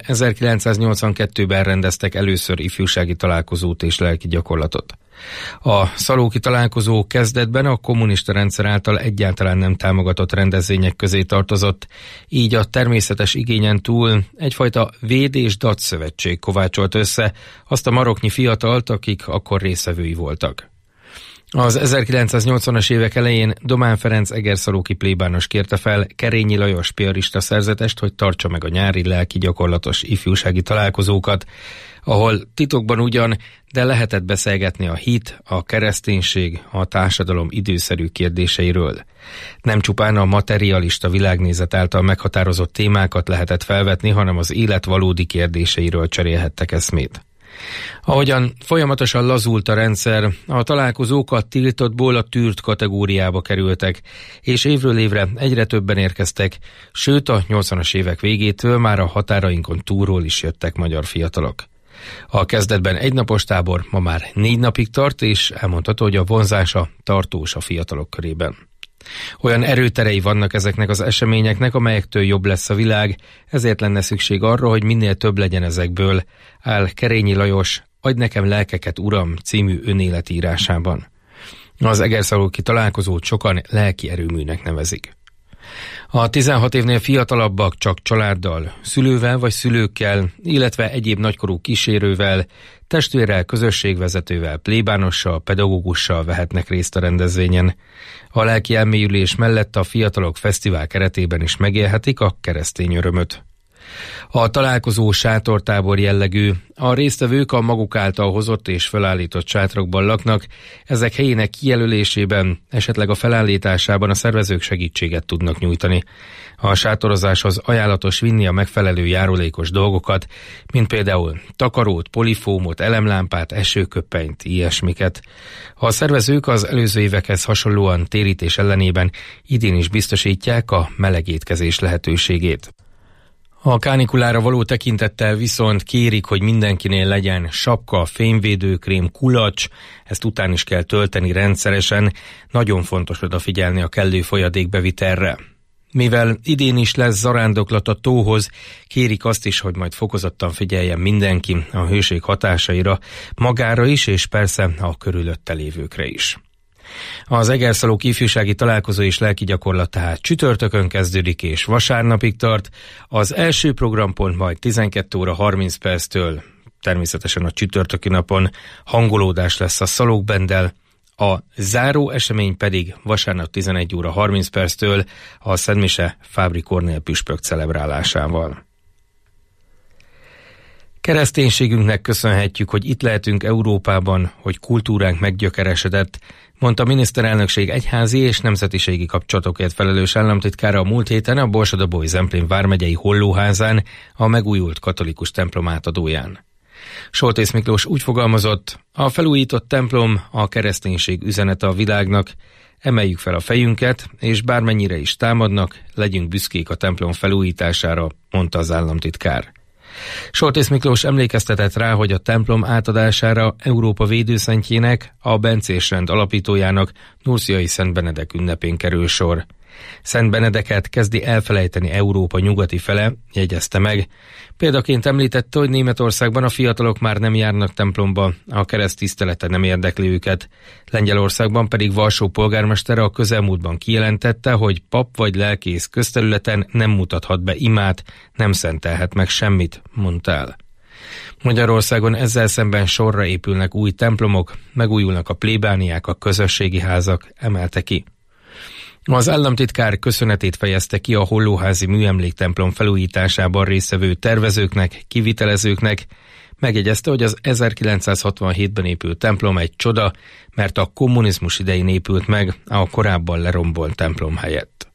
1982-ben rendeztek először ifjúsági találkozót és lelki gyakorlatot. A szalóki találkozó kezdetben a kommunista rendszer által egyáltalán nem támogatott rendezvények közé tartozott, így a természetes igényen túl egyfajta véd- és datszövetség kovácsolt össze azt a maroknyi fiatalt, akik akkor résztvevői voltak. Az 1980-as évek elején Domán Ferenc egerszalóki plébános kérte fel Kerényi Lajos piarista szerzetest, hogy tartsa meg a nyári lelki gyakorlatos ifjúsági találkozókat, ahol titokban ugyan, de lehetett beszélgetni a hit, a kereszténység, a társadalom időszerű kérdéseiről. Nem csupán a materialista világnézet által meghatározott témákat lehetett felvetni, hanem az élet valódi kérdéseiről cserélhettek eszmét. Ahogyan folyamatosan lazult a rendszer, a találkozók a tiltottból a tűrt kategóriába kerültek, és évről évre egyre többen érkeztek, sőt a 80-as évek végétől már a határainkon túlról is jöttek magyar fiatalok. A kezdetben egynapos tábor ma már 4 napig tart, és elmondható, hogy a vonzása tartós a fiatalok körében. Olyan erőterei vannak ezeknek az eseményeknek, amelyektől jobb lesz a világ, ezért lenne szükség arra, hogy minél több legyen ezekből, áll Kerényi Lajos Adj nekem lelkeket, Uram című önéletírásában. Az egerszalóki találkozót sokan lelki erőműnek nevezik. A 16 évnél fiatalabbak csak családdal, szülővel vagy szülőkkel, illetve egyéb nagykorú kísérővel, testvérrel, közösségvezetővel, plébánossal, pedagógussal vehetnek részt a rendezvényen. A lelki elmélyülés mellett a fiatalok fesztivál keretében is megélhetik a keresztény örömöt. A találkozó sátortábor jellegű, a résztvevők a maguk által hozott és felállított sátrokban laknak, ezek helyének kijelölésében, esetleg a felállításában a szervezők segítséget tudnak nyújtani. A sátorozáshoz ajánlatos vinni a megfelelő járulékos dolgokat, mint például takarót, polifómot, elemlámpát, esőköppenyt, ilyesmiket. A szervezők az előző évekhez hasonlóan térítés ellenében idén is biztosítják a meleg étkezés lehetőségét. A kánikulára való tekintettel viszont kérik, hogy mindenkinél legyen sapka, fényvédőkrém, kulacs, ezt után is kell tölteni rendszeresen, nagyon fontos odafigyelni a kellő folyadékbevitelre. Mivel idén is lesz zarándoklat a tóhoz, kérik azt is, hogy majd fokozottan figyeljen mindenki a hőség hatásaira, magára is és persze a körülötte lévőkre is. Az Egerszalók ifjúsági találkozó és lelki gyakorlat tehát csütörtökön kezdődik és vasárnapig tart. Az első programpont majd 12 óra 30 perctől, természetesen a csütörtöki napon hangolódás lesz a Szalókbenddel, a záró esemény pedig vasárnap 11 óra 30 perctől a Szentmise Fábry Kornél püspök celebrálásával. Kereszténységünknek köszönhetjük, hogy itt lehetünk Európában, hogy kultúránk meggyökeresedett, mondta a miniszterelnökség egyházi és nemzetiségi kapcsolatokért felelős államtitkára a múlt héten a Borsod-Abaúj-Zemplén vármegyei Hollóházán, a megújult katolikus templom átadóján. Soltész Miklós úgy fogalmazott, a felújított templom a kereszténység üzenete a világnak, emeljük fel a fejünket, és bármennyire is támadnak, legyünk büszkék a templom felújítására, mondta az államtitkár. Soltész Miklós emlékeztetett rá, hogy a templom átadására Európa védőszentjének, a bencés rend alapítójának, Nurciai Szent Benedek ünnepén kerül sor. Szent Benedeket kezdi elfelejteni Európa nyugati fele, jegyezte meg. Példaként említette, hogy Németországban a fiatalok már nem járnak templomba, a kereszt tisztelete nem érdekli őket. Lengyelországban pedig Varsó polgármestere a közelmúltban kijelentette, hogy pap vagy lelkész közterületen nem mutathat be imát, nem szentelhet meg semmit, mondta el. Magyarországon ezzel szemben sorra épülnek új templomok, megújulnak a plébániák, a közösségi házak, emelte ki. Az államtitkár köszönetét fejezte ki a Hollóházi műemléktemplom felújításában résztvevő tervezőknek, kivitelezőknek, megjegyezte, hogy az 1967-ben épült templom egy csoda, mert a kommunizmus idején épült meg a korábban lerombolt templom helyett.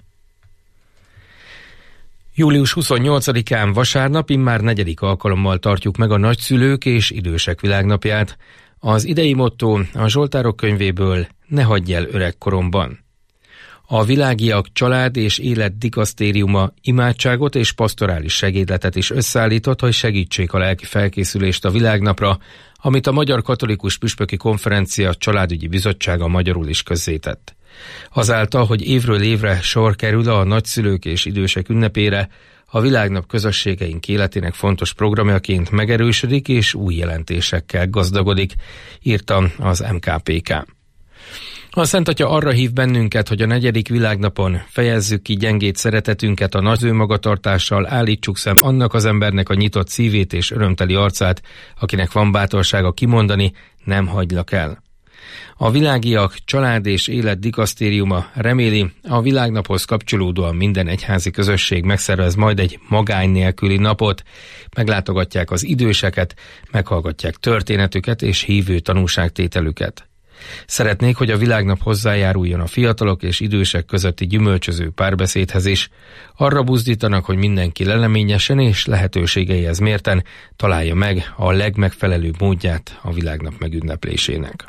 Július 28-án vasárnap immár 4. alkalommal tartjuk meg a nagyszülők és idősek világnapját. Az idei motto a Zsoltárok könyvéből: ne hagyj el öregkoromban. A Világiak Család és Élet Dikasztériuma imádságot és pastorális segédletet is összeállított, hogy segítsék a lelki felkészülést a világnapra, amit a Magyar Katolikus Püspöki Konferencia Családügyi Bizottsága magyarul is közzétett. Azáltal, hogy évről évre sor kerül a nagyszülők és idősek ünnepére, a világnap közösségeink életének fontos programjaként megerősödik és új jelentésekkel gazdagodik, írta az MKPK. A Szent Atya arra hív bennünket, hogy a 4. világnapon fejezzük ki gyengét szeretetünket a nagy magatartással, állítsuk szem annak az embernek a nyitott szívét és örömteli arcát, akinek van bátorsága kimondani, nem hagylak el. A Világiak Család és Élet Dikasztériuma reméli, a világnaphoz kapcsolódóan minden egyházi közösség megszervez majd egy magány nélküli napot, meglátogatják az időseket, meghallgatják történetüket és hívő tanúságtételüket. Szeretnék, hogy a világnap hozzájáruljon a fiatalok és idősek közötti gyümölcsöző párbeszédhez is. Arra buzdítanak, hogy mindenki leleményesen és lehetőségeihez mérten találja meg a legmegfelelőbb módját a világnap megünneplésének.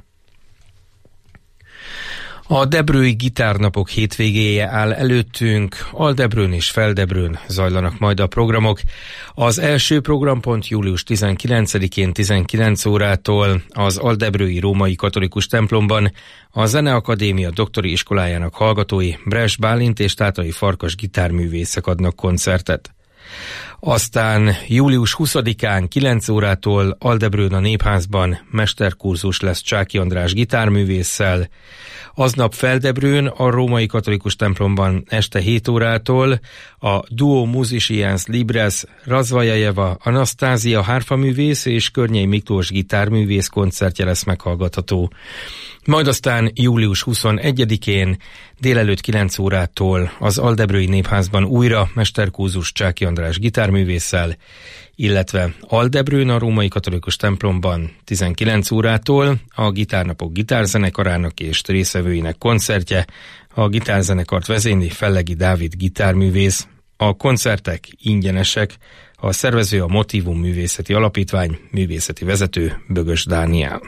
A Debrői Gitárnapok hétvégéje áll előttünk, Aldebrőn és Feldebrőn zajlanak majd a programok. Az első programpont július 19-én 19 órától az Aldebrői Római Katolikus templomban a Zeneakadémia doktori iskolájának hallgatói Bress Bálint és Tátai Farkas gitárművészek adnak koncertet. Aztán július 20-án 9 órától Aldebrőn a Népházban mesterkurzus lesz Csáky András gitárművésszel, aznap Feldebrőn a Római Katolikus templomban este 7 órától a Duo Musicians Libres Razvajajeva Anasztázia hárfaművész és Környei Miklós gitárművész koncertje lesz meghallgatható. Majd aztán július 21-én délelőtt 9 órától az Aldebrői Népházban újra mesterkurzus Csáky András gitárművésszel, illetve Aldebrőn a Római Katolikus templomban 19 órától a Gitárnapok gitárzenekarának és részvevőinek koncertje, a gitárzenekart vezényli Fellegi Dávid gitárművész. A koncertek ingyenesek, a szervező a Motivum Művészeti Alapítvány, művészeti vezető Bögös Dániel.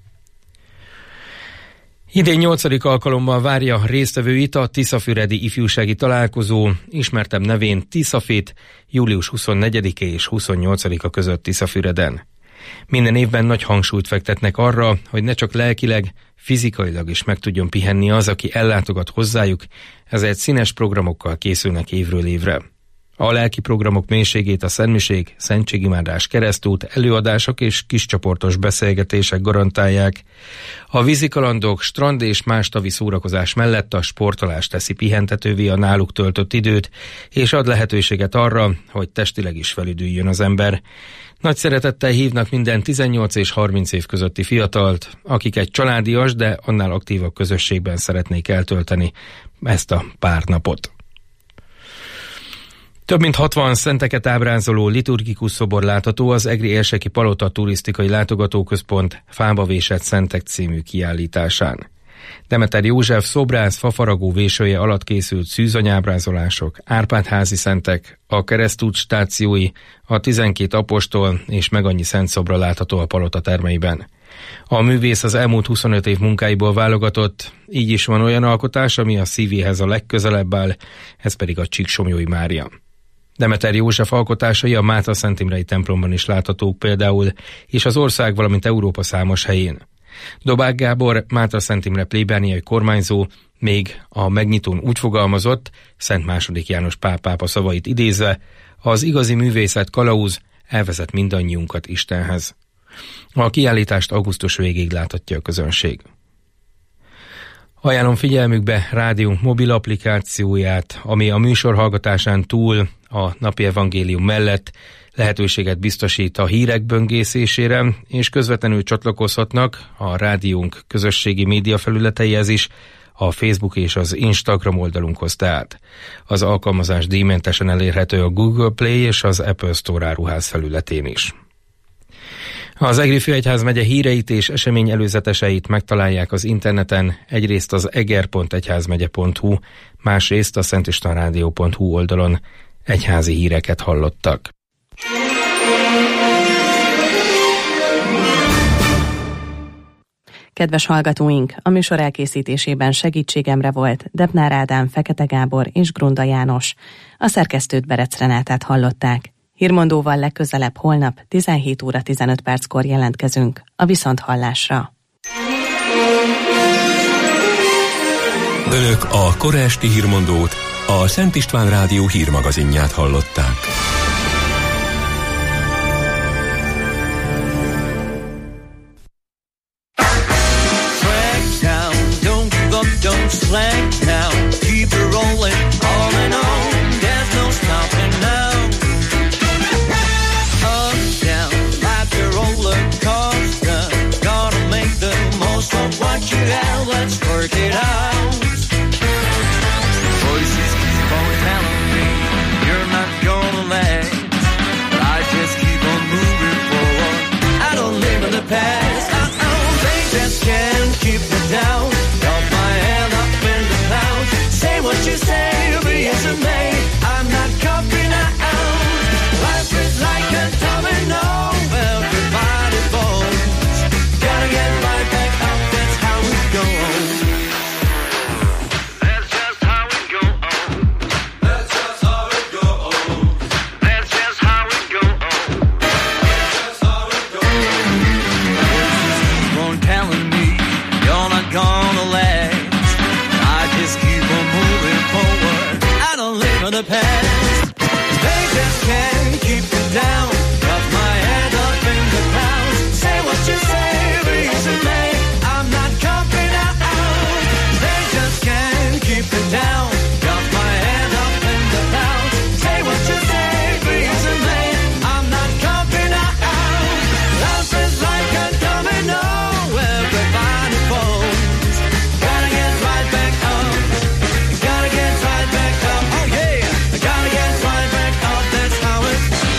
Idén 8. alkalommal várja résztvevőit a Tiszafüredi ifjúsági találkozó, ismertebb nevén Tiszafit, július 24-e és 28-a között Tiszafüreden. Minden évben nagy hangsúlyt fektetnek arra, hogy ne csak lelkileg, fizikailag is meg tudjon pihenni az, aki ellátogat hozzájuk, ezért színes programokkal készülnek évről évre. A lelki programok mélységét a szentmiség, szentségimádás, keresztút, előadások és kiscsoportos beszélgetések garantálják. A vízikalandok, strand és más tavi szórakozás mellett a sportolás teszi pihentetővé a náluk töltött időt, és ad lehetőséget arra, hogy testileg is felüdüljön az ember. Nagy szeretettel hívnak minden 18 és 30 év közötti fiatalt, akik egy családias, de annál aktívabb közösségben szeretnék eltölteni ezt a pár napot. Több mint 60 szenteket ábrázoló liturgikus szobor látható az Egri Érseki Palota Turisztikai Látogatóközpont Fába vésett szentek című kiállításán. Demeter József szobrász fafaragó vésője alatt készült szűzanyábrázolások, Árpád-házi szentek, a keresztút stációi, a 12 apostol és meg annyi szent szobra látható a palota termeiben. A művész az elmúlt 25 év munkáiból válogatott, így is van olyan alkotás, ami a szívéhez a legközelebb áll, ez pedig a Csíksomlyói Mária. Demeter József alkotásai a Mátra Szentimrei templomban is láthatók például, és az ország, valamint Európa számos helyén. Dobák Gábor, Mátra Szent Imre plébániai kormányzó még a megnyitón úgy fogalmazott, Szent II. János Pál pápa szavait idézve, az igazi művészet kalauz elvezet mindannyiunkat Istenhez. A kiállítást augusztus végéig láthatja a közönség. Ajánlom figyelmükbe rádiónk mobil applikációját, ami a műsor hallgatásán túl a napi evangélium mellett lehetőséget biztosít a hírek böngészésére, és közvetlenül csatlakozhatnak a rádiónk közösségi média felületeihez is, a Facebook és az Instagram oldalunkhoz tehát. Az alkalmazás díjmentesen elérhető a Google Play és az Apple Store áruház felületén is. Az Egri Főegyházmegye híreit és esemény előzeteseit megtalálják az interneten, egyrészt az eger.egyházmegye.hu, másrészt a szentistvánrádió.hu oldalon. Egyházi híreket hallottak. Kedves hallgatóink, a műsor elkészítésében segítségemre volt Debnár Ádám, Fekete Gábor és Grunda János. A szerkesztőt Berec Renátát hallották. Hírmondóval legközelebb holnap 17 óra 15 perckor jelentkezünk a viszonthallásra. Önök a kora esti hírmondót, a Szent István Rádió hírmagazinját hallották. Don't slack now, keep it rolling on and on. There's no stopping now. Up, down, life's a roller coaster. Gotta make the most of what you have. Let's work it out. Voices keep on telling me you're not gonna last, but I just keep on moving forward. I don't live in the past. They just can't keep me down. What you say, be as it may, I'm not copying out. Life is like a domino, everybody falls. Gotta get right back up, that's how we go on. That's just how we go on. That's just how it go on. That's just how it go on. That's just how it go on. Voices keep on telling me you're not gonna last. I just keep on moving forward. I don't live in the past. They just can't keep me down. Got my head up in the clouds. Say what you say, be as it may. I'm not copying out. They just can't keep me down. Got my head up in the clouds. Say what you say, be as it may. I'm not copying out. Life is like a domino. Everybody falls. Gotta get right back up. Gotta get right back up. Oh yeah. Gotta get right back up. That's how it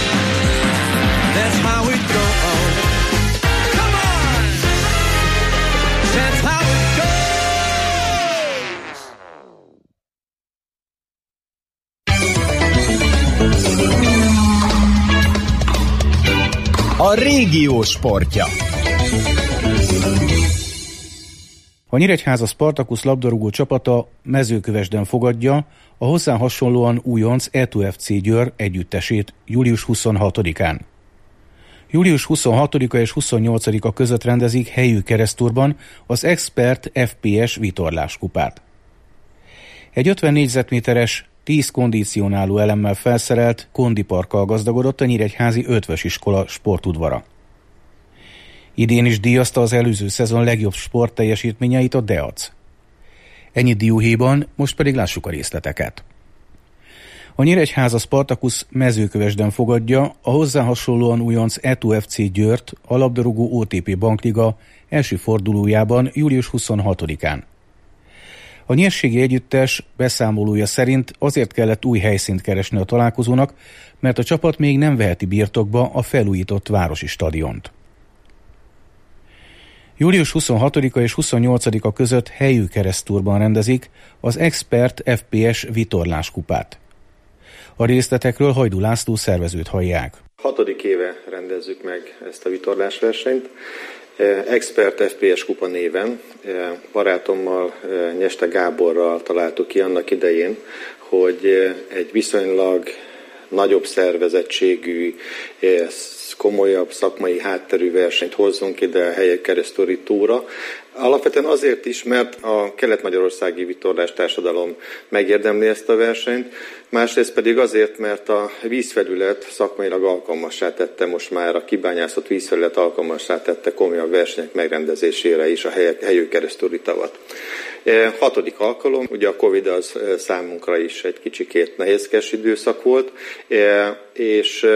go on. Come on. That's how it goes. A régió sportja. A Nyíregyháza Spartacus labdarúgó csapata Mezőkövesden fogadja a hozzá hasonlóan újonc E2FC Győr együttesét július 26-án. Július 26-a és 28-a között rendezik helyű keresztúrban az Expert FPS vitorláskupát. Egy 50 négyzetméteres, 10 kondicionáló elemmel felszerelt kondiparkkal gazdagodott a nyíregyházi Ötvös iskola sportudvara. Idén is díjazta az előző szezon legjobb sportteljesítményeit a Deac. Ennyi dióhéjban, most pedig lássuk a részleteket. A Nyíregyháza Spartacus Mezőkövesden fogadja a hozzá hasonlóan újonc E2FC Győrt a labdarúgó OTP Bankliga első fordulójában július 26-án. A nyerségi együttes beszámolója szerint azért kellett új helyszínt keresni a találkozónak, mert a csapat még nem veheti birtokba a felújított városi stadiont. Július 26-a és 28-a között helyű keresztúrban rendezik az Expert FPS vitorláskupát. A részletekről Hajdú László szervezőt hallják. 6. éve rendezzük meg ezt a vitorlásversenyt. Expert FPS kupa néven barátommal, Nyeste Gáborral találtuk ki annak idején, hogy egy viszonylag nagyobb szervezettségű, komolyabb szakmai hátterű versenyt hozzunk ide a helyekkeresztúri túra. Alapvetően azért is, mert a kelet-magyarországi vitorlás társadalom megérdemli ezt a versenyt, másrészt pedig azért, mert a vízfelület szakmailag alkalmassá tette, most már a kibányászott vízfelület alkalmassá tette komolyabb versenyek megrendezésére is a helyekkeresztúri tavat. 6. alkalom, ugye a Covid az számunkra is egy kicsikét nehézkes időszak volt, és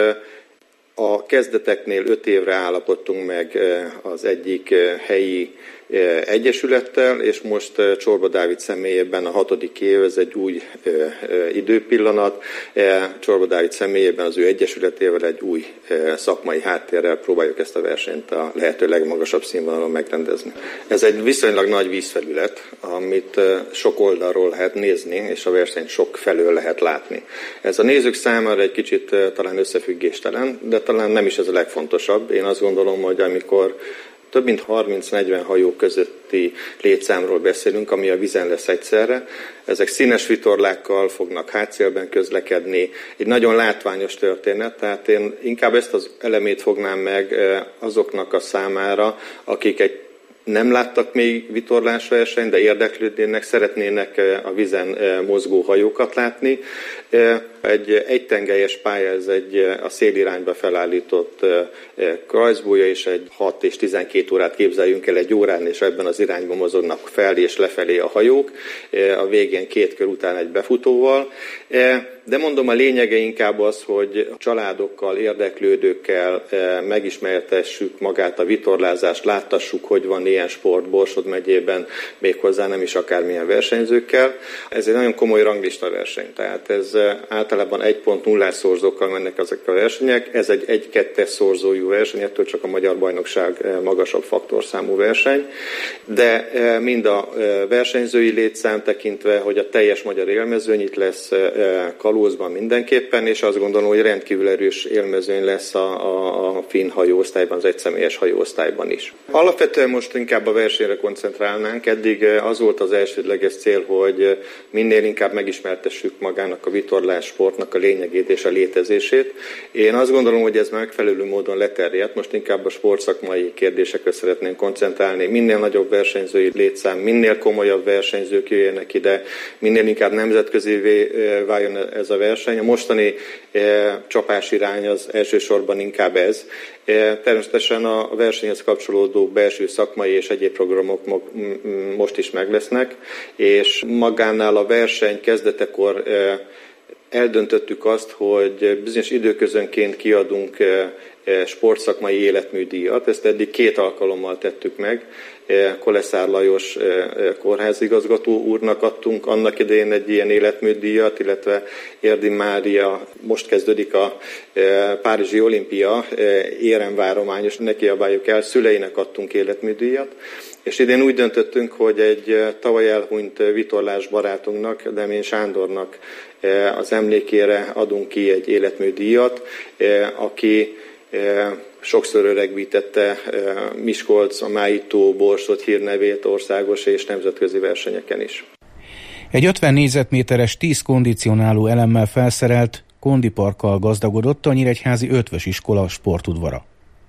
a kezdeteknél 5 évre állapodtunk meg az egyik helyi egyesülettel, és most Csorba Dávid személyében a 6. év, ez egy új időpillanat. Csorba Dávid személyében az ő egyesületével egy új szakmai háttérrel próbáljuk ezt a versenyt a lehető legmagasabb színvonalon megrendezni. Ez egy viszonylag nagy vízfelület, amit sok oldalról lehet nézni, és a versenyt sok felől lehet látni. Ez a nézők számára egy kicsit talán összefüggéstelen, de talán nem is ez a legfontosabb. Én azt gondolom, hogy amikor több mint 30-40 hajó közötti létszámról beszélünk, ami a vízen lesz egyszerre. Ezek színes vitorlákkal fognak hátszélben közlekedni. Egy nagyon látványos történet, tehát én inkább ezt az elemét fognám meg azoknak a számára, akik nem láttak még vitorlásversenyt, de érdeklődnének, szeretnének a vízen mozgó hajókat látni. Egy egytengelyes pálya, ez a szélirányba felállított krajzbúja, és egy 6 és 12 órát képzeljünk el egy órán, és ebben az irányban mozognak fel és lefelé a hajók, a végén 2 kör után egy befutóval. De mondom, a lényege inkább az, hogy családokkal, érdeklődőkkel megismertessük magát a vitorlázást, láttassuk, hogy van ilyen sport Borsod megyében, méghozzá nem is akármilyen versenyzőkkel. Ez egy nagyon komoly ranglista verseny, tehát ez általában 1.0-ás szorzókkal mennek ezek a versenyek. Ez egy 1-2-es szorzójú verseny, ettől csak a Magyar Bajnokság magasabb faktorszámú verseny. De mind a versenyzői létszám tekintve, hogy a teljes magyar élmezőny itt lesz kalózban mindenképpen, és azt gondolom, hogy rendkívül erős élmezőny lesz a finn hajóosztályban, az egyszemélyes hajóosztályban is. Alapvetően most inkább a versenyre koncentrálnánk. Eddig az volt az elsődleges cél, hogy minél inkább megismertessük magának a vitorlás sportnak a lényegét és a létezését. Én azt gondolom, hogy ez megfelelő módon leterjedt. Most inkább a sportszakmai kérdésekre szeretnénk koncentrálni. Minél nagyobb versenyzői létszám, minél komolyabb versenyzők jöjjenek ide, minél inkább nemzetközivé váljon ez a verseny. A mostani csapásirány az elsősorban inkább ez. Természetesen a versenyhez kapcsolódó belső szakmai és egyéb programok most is meglesznek, és magánál a verseny kezdetekor eldöntöttük azt, hogy bizonyos időközönként kiadunk sportszakmai életműdíjat. Ezt eddig 2 alkalommal tettük meg. Koleszár Lajos kórházigazgató úrnak adtunk annak idején egy ilyen életműdíjat, illetve Érdi Mária, most kezdődik a Párizsi Olimpia, éremvárományos, ne kiabáljuk el, szüleinek adtunk életműdíjat. És idén úgy döntöttünk, hogy egy tavaly elhunyt vitorlás barátunknak, Demén Sándornak az emlékére adunk ki egy életműdíjat, aki sokszor öregbítette Miskolc, a Májtó, Borsod hírnevét országos és nemzetközi versenyeken is. Egy 50 négyzetméteres 10 kondicionáló elemmel felszerelt kondiparkkal gazdagodott a nyíregyházi Ötvös iskola sportudvara.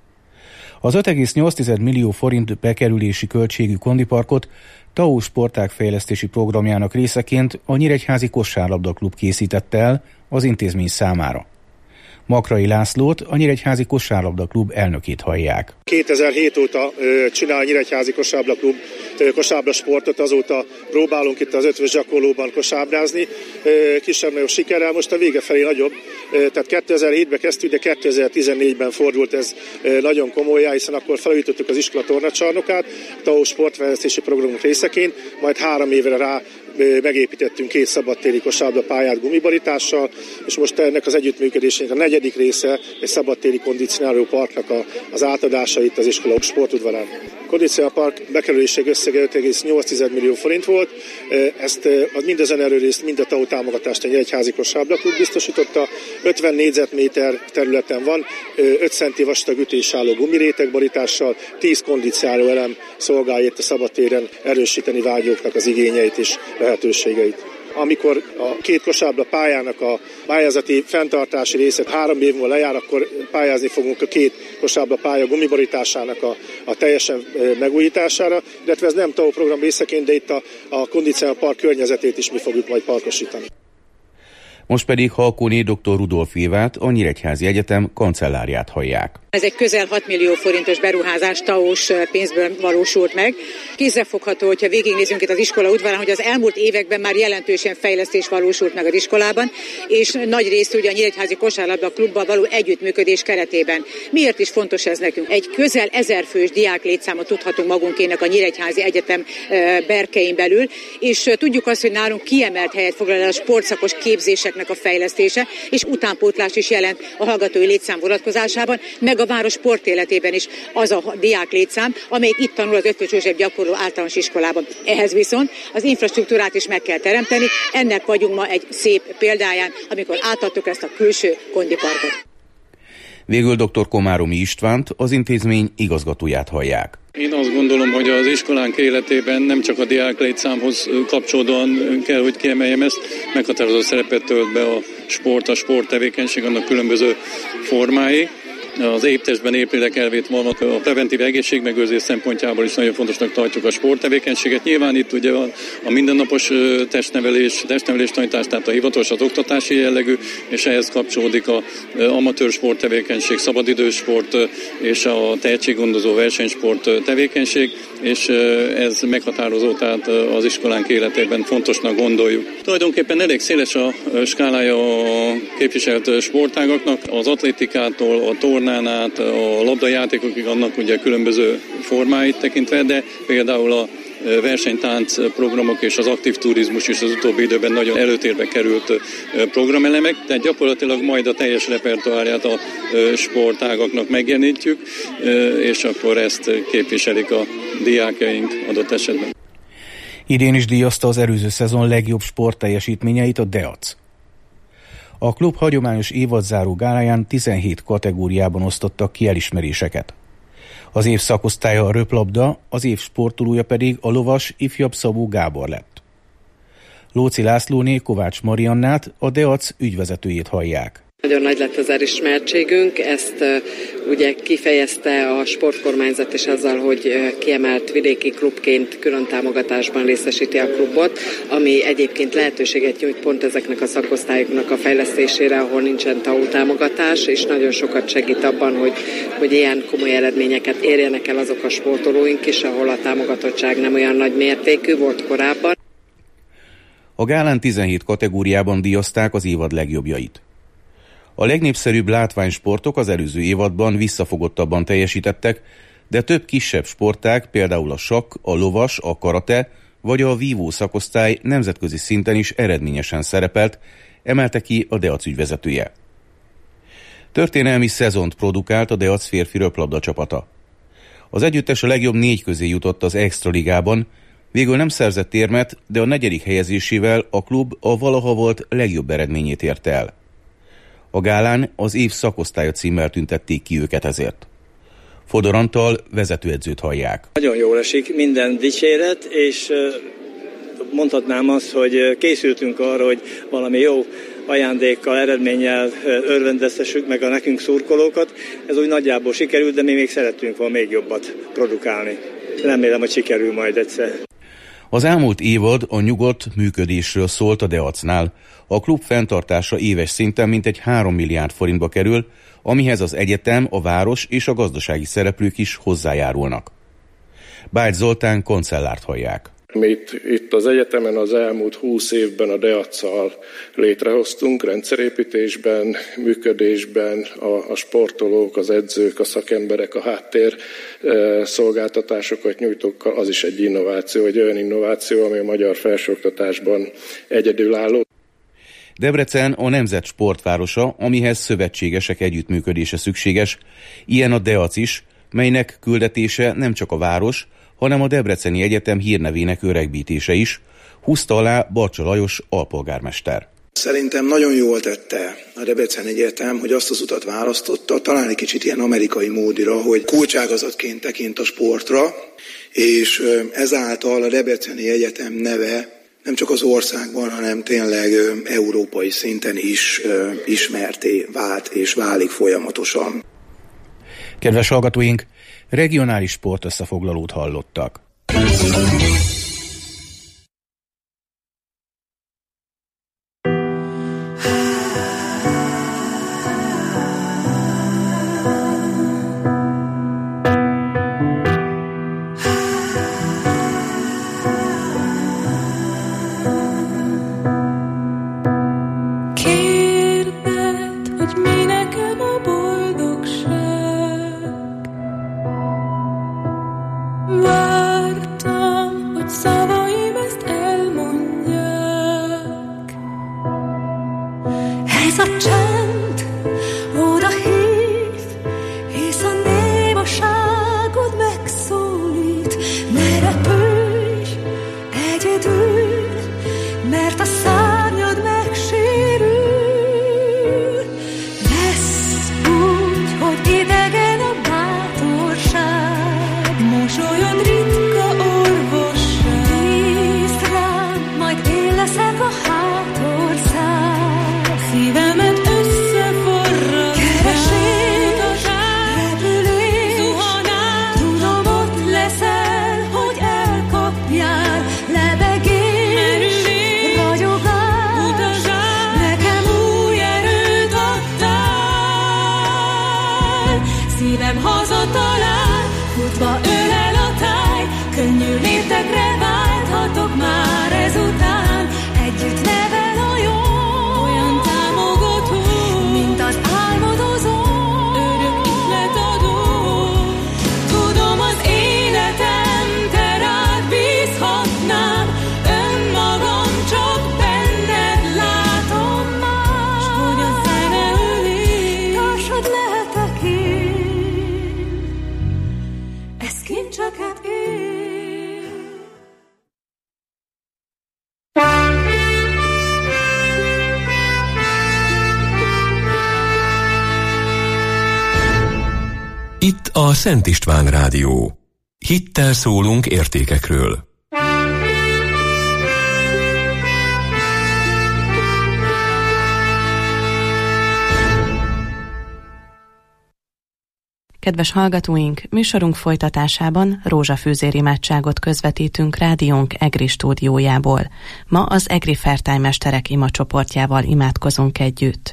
Az 5,8 millió forint bekerülési költségű kondiparkot TAO sportág fejlesztési programjának részeként a Nyíregyházi Kosárlabda Klub készítette el az intézmény számára. Makrai Lászlót, a Nyíregyházi Kosárlabda Klub elnökét hallják. 2007 óta csinál a Nyíregyházi Kosárlabda Klub kosárlabda sportot, azóta próbálunk itt az Ötvös gyakorlóban kosárlázni, kisebb-nagyobb sikerrel, most a vége felé nagyobb. Tehát 2007-ben kezdtük, de 2014-ben fordult ez nagyon komolyá, hiszen akkor felújítottuk az iskola tornacsarnokát, TAO sportfejlesztési programunk részeként, majd 3 évre rá megépítettünk 2 szabadtéri kosárlabda pályát gumiborítással, és most ennek az együttműködésének a 4. része egy szabadtéri kondicionáló parknak az átadása itt az iskola sportudvarán. A kondicionáló park bekerülési összege 5,8 millió forint volt, ezt mind az erőrészt, mind a TAO támogatást a Nyíregyházi Kosárlabda Klub biztosította. 50 négyzetméter területen van, 5 centi vastag ütésálló gumirétegborítással, 10 kondicionáló elem szolgálja itt a szabadtéren erősíteni vágyóknak az igényeit és lehetőségeit. Amikor a két kosárlabda pályának a pályázati fenntartási részét 3 év múlva lejár, akkor pályázni fogunk a két kosárlabda pálya gumiborításának a teljesen megújítására, illetve ez nem TAO program részeként, de itt a Kondicionál Park környezetét is mi fogjuk majd parkosítani. Most pedig Halkóné dr. Rudolf Évát, a Nyíregyházi Egyetem kancellárját hallják. Ez egy közel 6 millió forintos beruházás TAO-s pénzből valósult meg. Kézzelfogható, hogyha végignézünk itt az iskola udvarán, hogy az elmúlt években már jelentősen fejlesztés valósult meg az iskolában, és nagy részt ugye a Nyíregyházi Kosárlabda Klubbal való együttműködés keretében. Miért is fontos ez nekünk? Egy közel 1000 fős diák létszámot tudhatunk magunkének a Nyíregyházi Egyetem berkein belül, és tudjuk azt, hogy nálunk kiemelt helyet foglal el a sportszakos képzéseknek a fejlesztése, és utánpótlás is jelent a hallgatói létszám vonatkozásában, meg a város sportéletében is az a diák létszám, amelyik itt tanul az Eötvös József gyakorló általános iskolában. Ehhez viszont az infrastruktúrát is meg kell teremteni, ennek vagyunk ma egy szép példáján, amikor átadtuk ezt a külső kondiparkot. Végül dr. Komáromi Istvánt, az intézmény igazgatóját hallják. Én azt gondolom, hogy az iskolánk életében nem csak a diák létszámhoz kapcsolódóan kell, hogy kiemeljem ezt, meghatározó szerepet tölt be a sporttevékenység, annak különböző formái. Az épp testben épp lélek elvét vannak, a preventív egészségmegőrzés szempontjából is nagyon fontosnak tartjuk a sporttevékenységet. Nyilván itt ugye a mindennapos testnevelés tanítás, tehát a hivatalos, az oktatási jellegű, és ehhez kapcsolódik a amatőr sporttevékenység, szabadidős sport és a tehetséggondozó versenysport tevékenység, és ez meghatározó, tehát az iskolánk életében fontosnak gondoljuk. Tulajdonképpen elég széles a skálája a képviselt sportágaknak, az atlétikától, a tornán át, a labdajátékokig, annak ugye különböző formáit tekintve, de például a versenytánc programok és az aktív turizmus is az utóbbi időben nagyon előtérbe került programelemek, tehát gyakorlatilag majd a teljes repertoárját a sportágaknak megjelenítjük, és akkor ezt képviselik a diákjaink adott esetben. Idén is díjazta az előző szezon legjobb sportteljesítményeit a DEAC. A klub hagyományos évadzáró gáláján 17 kategóriában osztottak ki elismeréseket. Az év szakosztálya a röplabda, az év sportolója pedig a lovas ifjabb Szabó Gábor lett. Lóczy Lászlóné Kovács Mariannát, a DEAC ügyvezetőjét hallják. Nagyon nagy lett az elismertségünk, ezt ugye kifejezte a sportkormányzat is azzal, hogy kiemelt vidéki klubként külön támogatásban részesíti a klubot, ami egyébként lehetőséget nyújt pont ezeknek a szakosztályoknak a fejlesztésére, ahol nincsen TAO támogatás, és nagyon sokat segít abban, hogy ilyen komoly eredményeket érjenek el azok a sportolóink is, ahol a támogatottság nem olyan nagy mértékű volt korábban. A gálán 17 kategóriában díjazták az évad legjobbjait. A legnépszerűbb látványsportok az előző évadban visszafogottabban teljesítettek, de több kisebb sportág, például a sakk, a lovas, a karate vagy a vívó szakosztály nemzetközi szinten is eredményesen szerepelt, emelte ki a DEAC ügyvezetője. Történelmi szezont produkált a DEAC férfi röplabda csapata. Az együttes a legjobb 4 közé jutott az Extraligában, végül nem szerzett érmet, de a 4. helyezésével a klub a valaha volt legjobb eredményét érte el. A gálán az év szakosztálya címmel tüntették ki őket ezért. Fodor Antal vezetőedzőt hallják. Nagyon jól esik, minden dicséret, és mondhatnám azt, hogy készültünk arra, hogy valami jó ajándékkal, eredménnyel örvendeztessük meg a nekünk szurkolókat. Ez úgy nagyjából sikerült, de mi még szerettünk volna még jobbat produkálni. Remélem, hogy sikerül majd egyszer. Az elmúlt évad a nyugodt működésről szólt a DEAC-nál. A klub fenntartása éves szinten mintegy 3 milliárd forintba kerül, amihez az egyetem, a város és a gazdasági szereplők is hozzájárulnak. Bács Zoltán kancellárt hallják. Amit itt az egyetemen az elmúlt 20 évben a DEAC-szal létrehoztunk, rendszerépítésben, működésben, a sportolók, az edzők, a szakemberek, a háttér szolgáltatásokat nyújtókkal, az is egy innováció, egy olyan innováció, ami a magyar felsőoktatásban egyedülálló. Debrecen a nemzet sportvárosa, amihez szövetségesek együttműködése szükséges, ilyen a DEAC is, melynek küldetése nem csak a város, hanem a Debreceni Egyetem hírnevének öregbítése is, húzta alá Barcsa Lajos alpolgármester. Szerintem nagyon jól tette a Debreceni Egyetem, hogy azt az utat választotta, talán egy kicsit ilyen amerikai módira, hogy kulcságazatként tekint a sportra, és ezáltal a Debreceni Egyetem neve nem csak az országban, hanem tényleg európai szinten is ismerté vált és válik folyamatosan. Kedves hallgatóink, regionális sportösszefoglalót hallottak. Itt a Szent István Rádió. Hittel szólunk értékekről. Kedves hallgatóink, műsorunk folytatásában rózsafűzér imádságot közvetítünk rádiónk EGRI stúdiójából. Ma az EGRI fertálymesterek imacsoportjával imádkozunk együtt.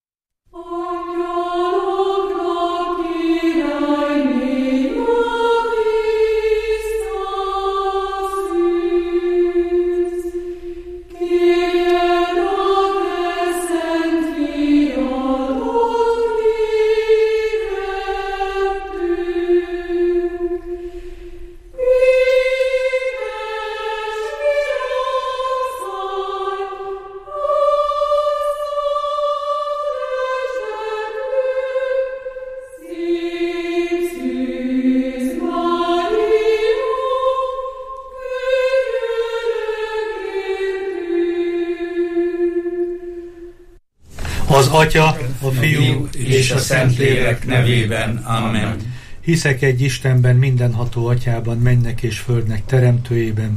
Az Atya, a Fiú és a Szentlélek nevében. Amen. Hiszek egy Istenben, mindenható Atyában, mennek és földnek teremtőjében,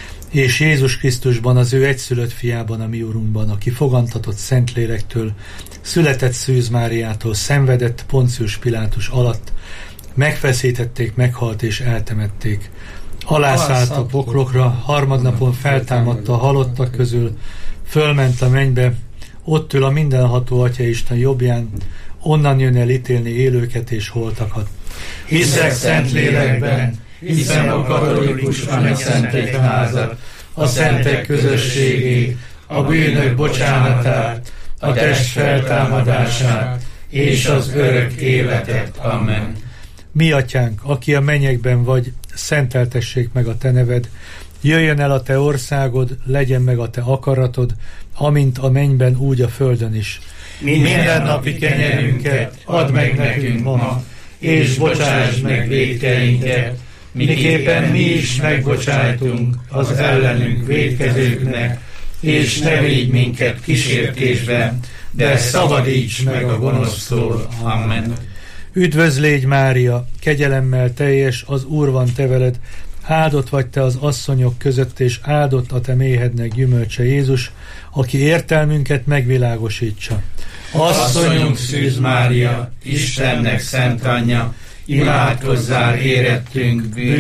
és Jézus Krisztusban, az ő egyszülött fiában, a mi Urunkban, aki fogantatott Szentlélektől, született Szűz Máriától, szenvedett Poncius Pilátus alatt, megfeszítették, meghalt és eltemették. Alászállt a poklokra, harmadnapon feltámadta a halottak közül, fölment a mennybe, ott ül a mindenható Atya Isten jobbján, onnan jön el ítélni élőket és holtakat. Hiszek Szentlélekben, hiszem a katolikusban egy szent egyházat, a szentek közösségét, a bűnök bocsánatát, a test feltámadását és az örök életet. Amen. Mi Atyánk, aki a mennyekben vagy, szenteltessék meg a te neved, jöjjön el a te országod, legyen meg a te akaratod, amint a mennyben, úgy a földön is. Mindennapi kenyerünket add meg nekünk ma, és bocsásd meg vétkeinket, miképpen mi is megbocsájtunk az ellenünk vétkezőknek, és ne védj minket kísértésbe, de szabadíts meg a gonosztól. Amen. Üdvözlégy Mária, kegyelemmel teljes, az Úr van te veled, Áldott vagy te az asszonyok között, és áldott a te méhednek gyümölcse, Jézus, aki értelmünket megvilágosítsa. Asszonyunk Szűz Mária, Istennek szent anyja, imádkozzál érettünk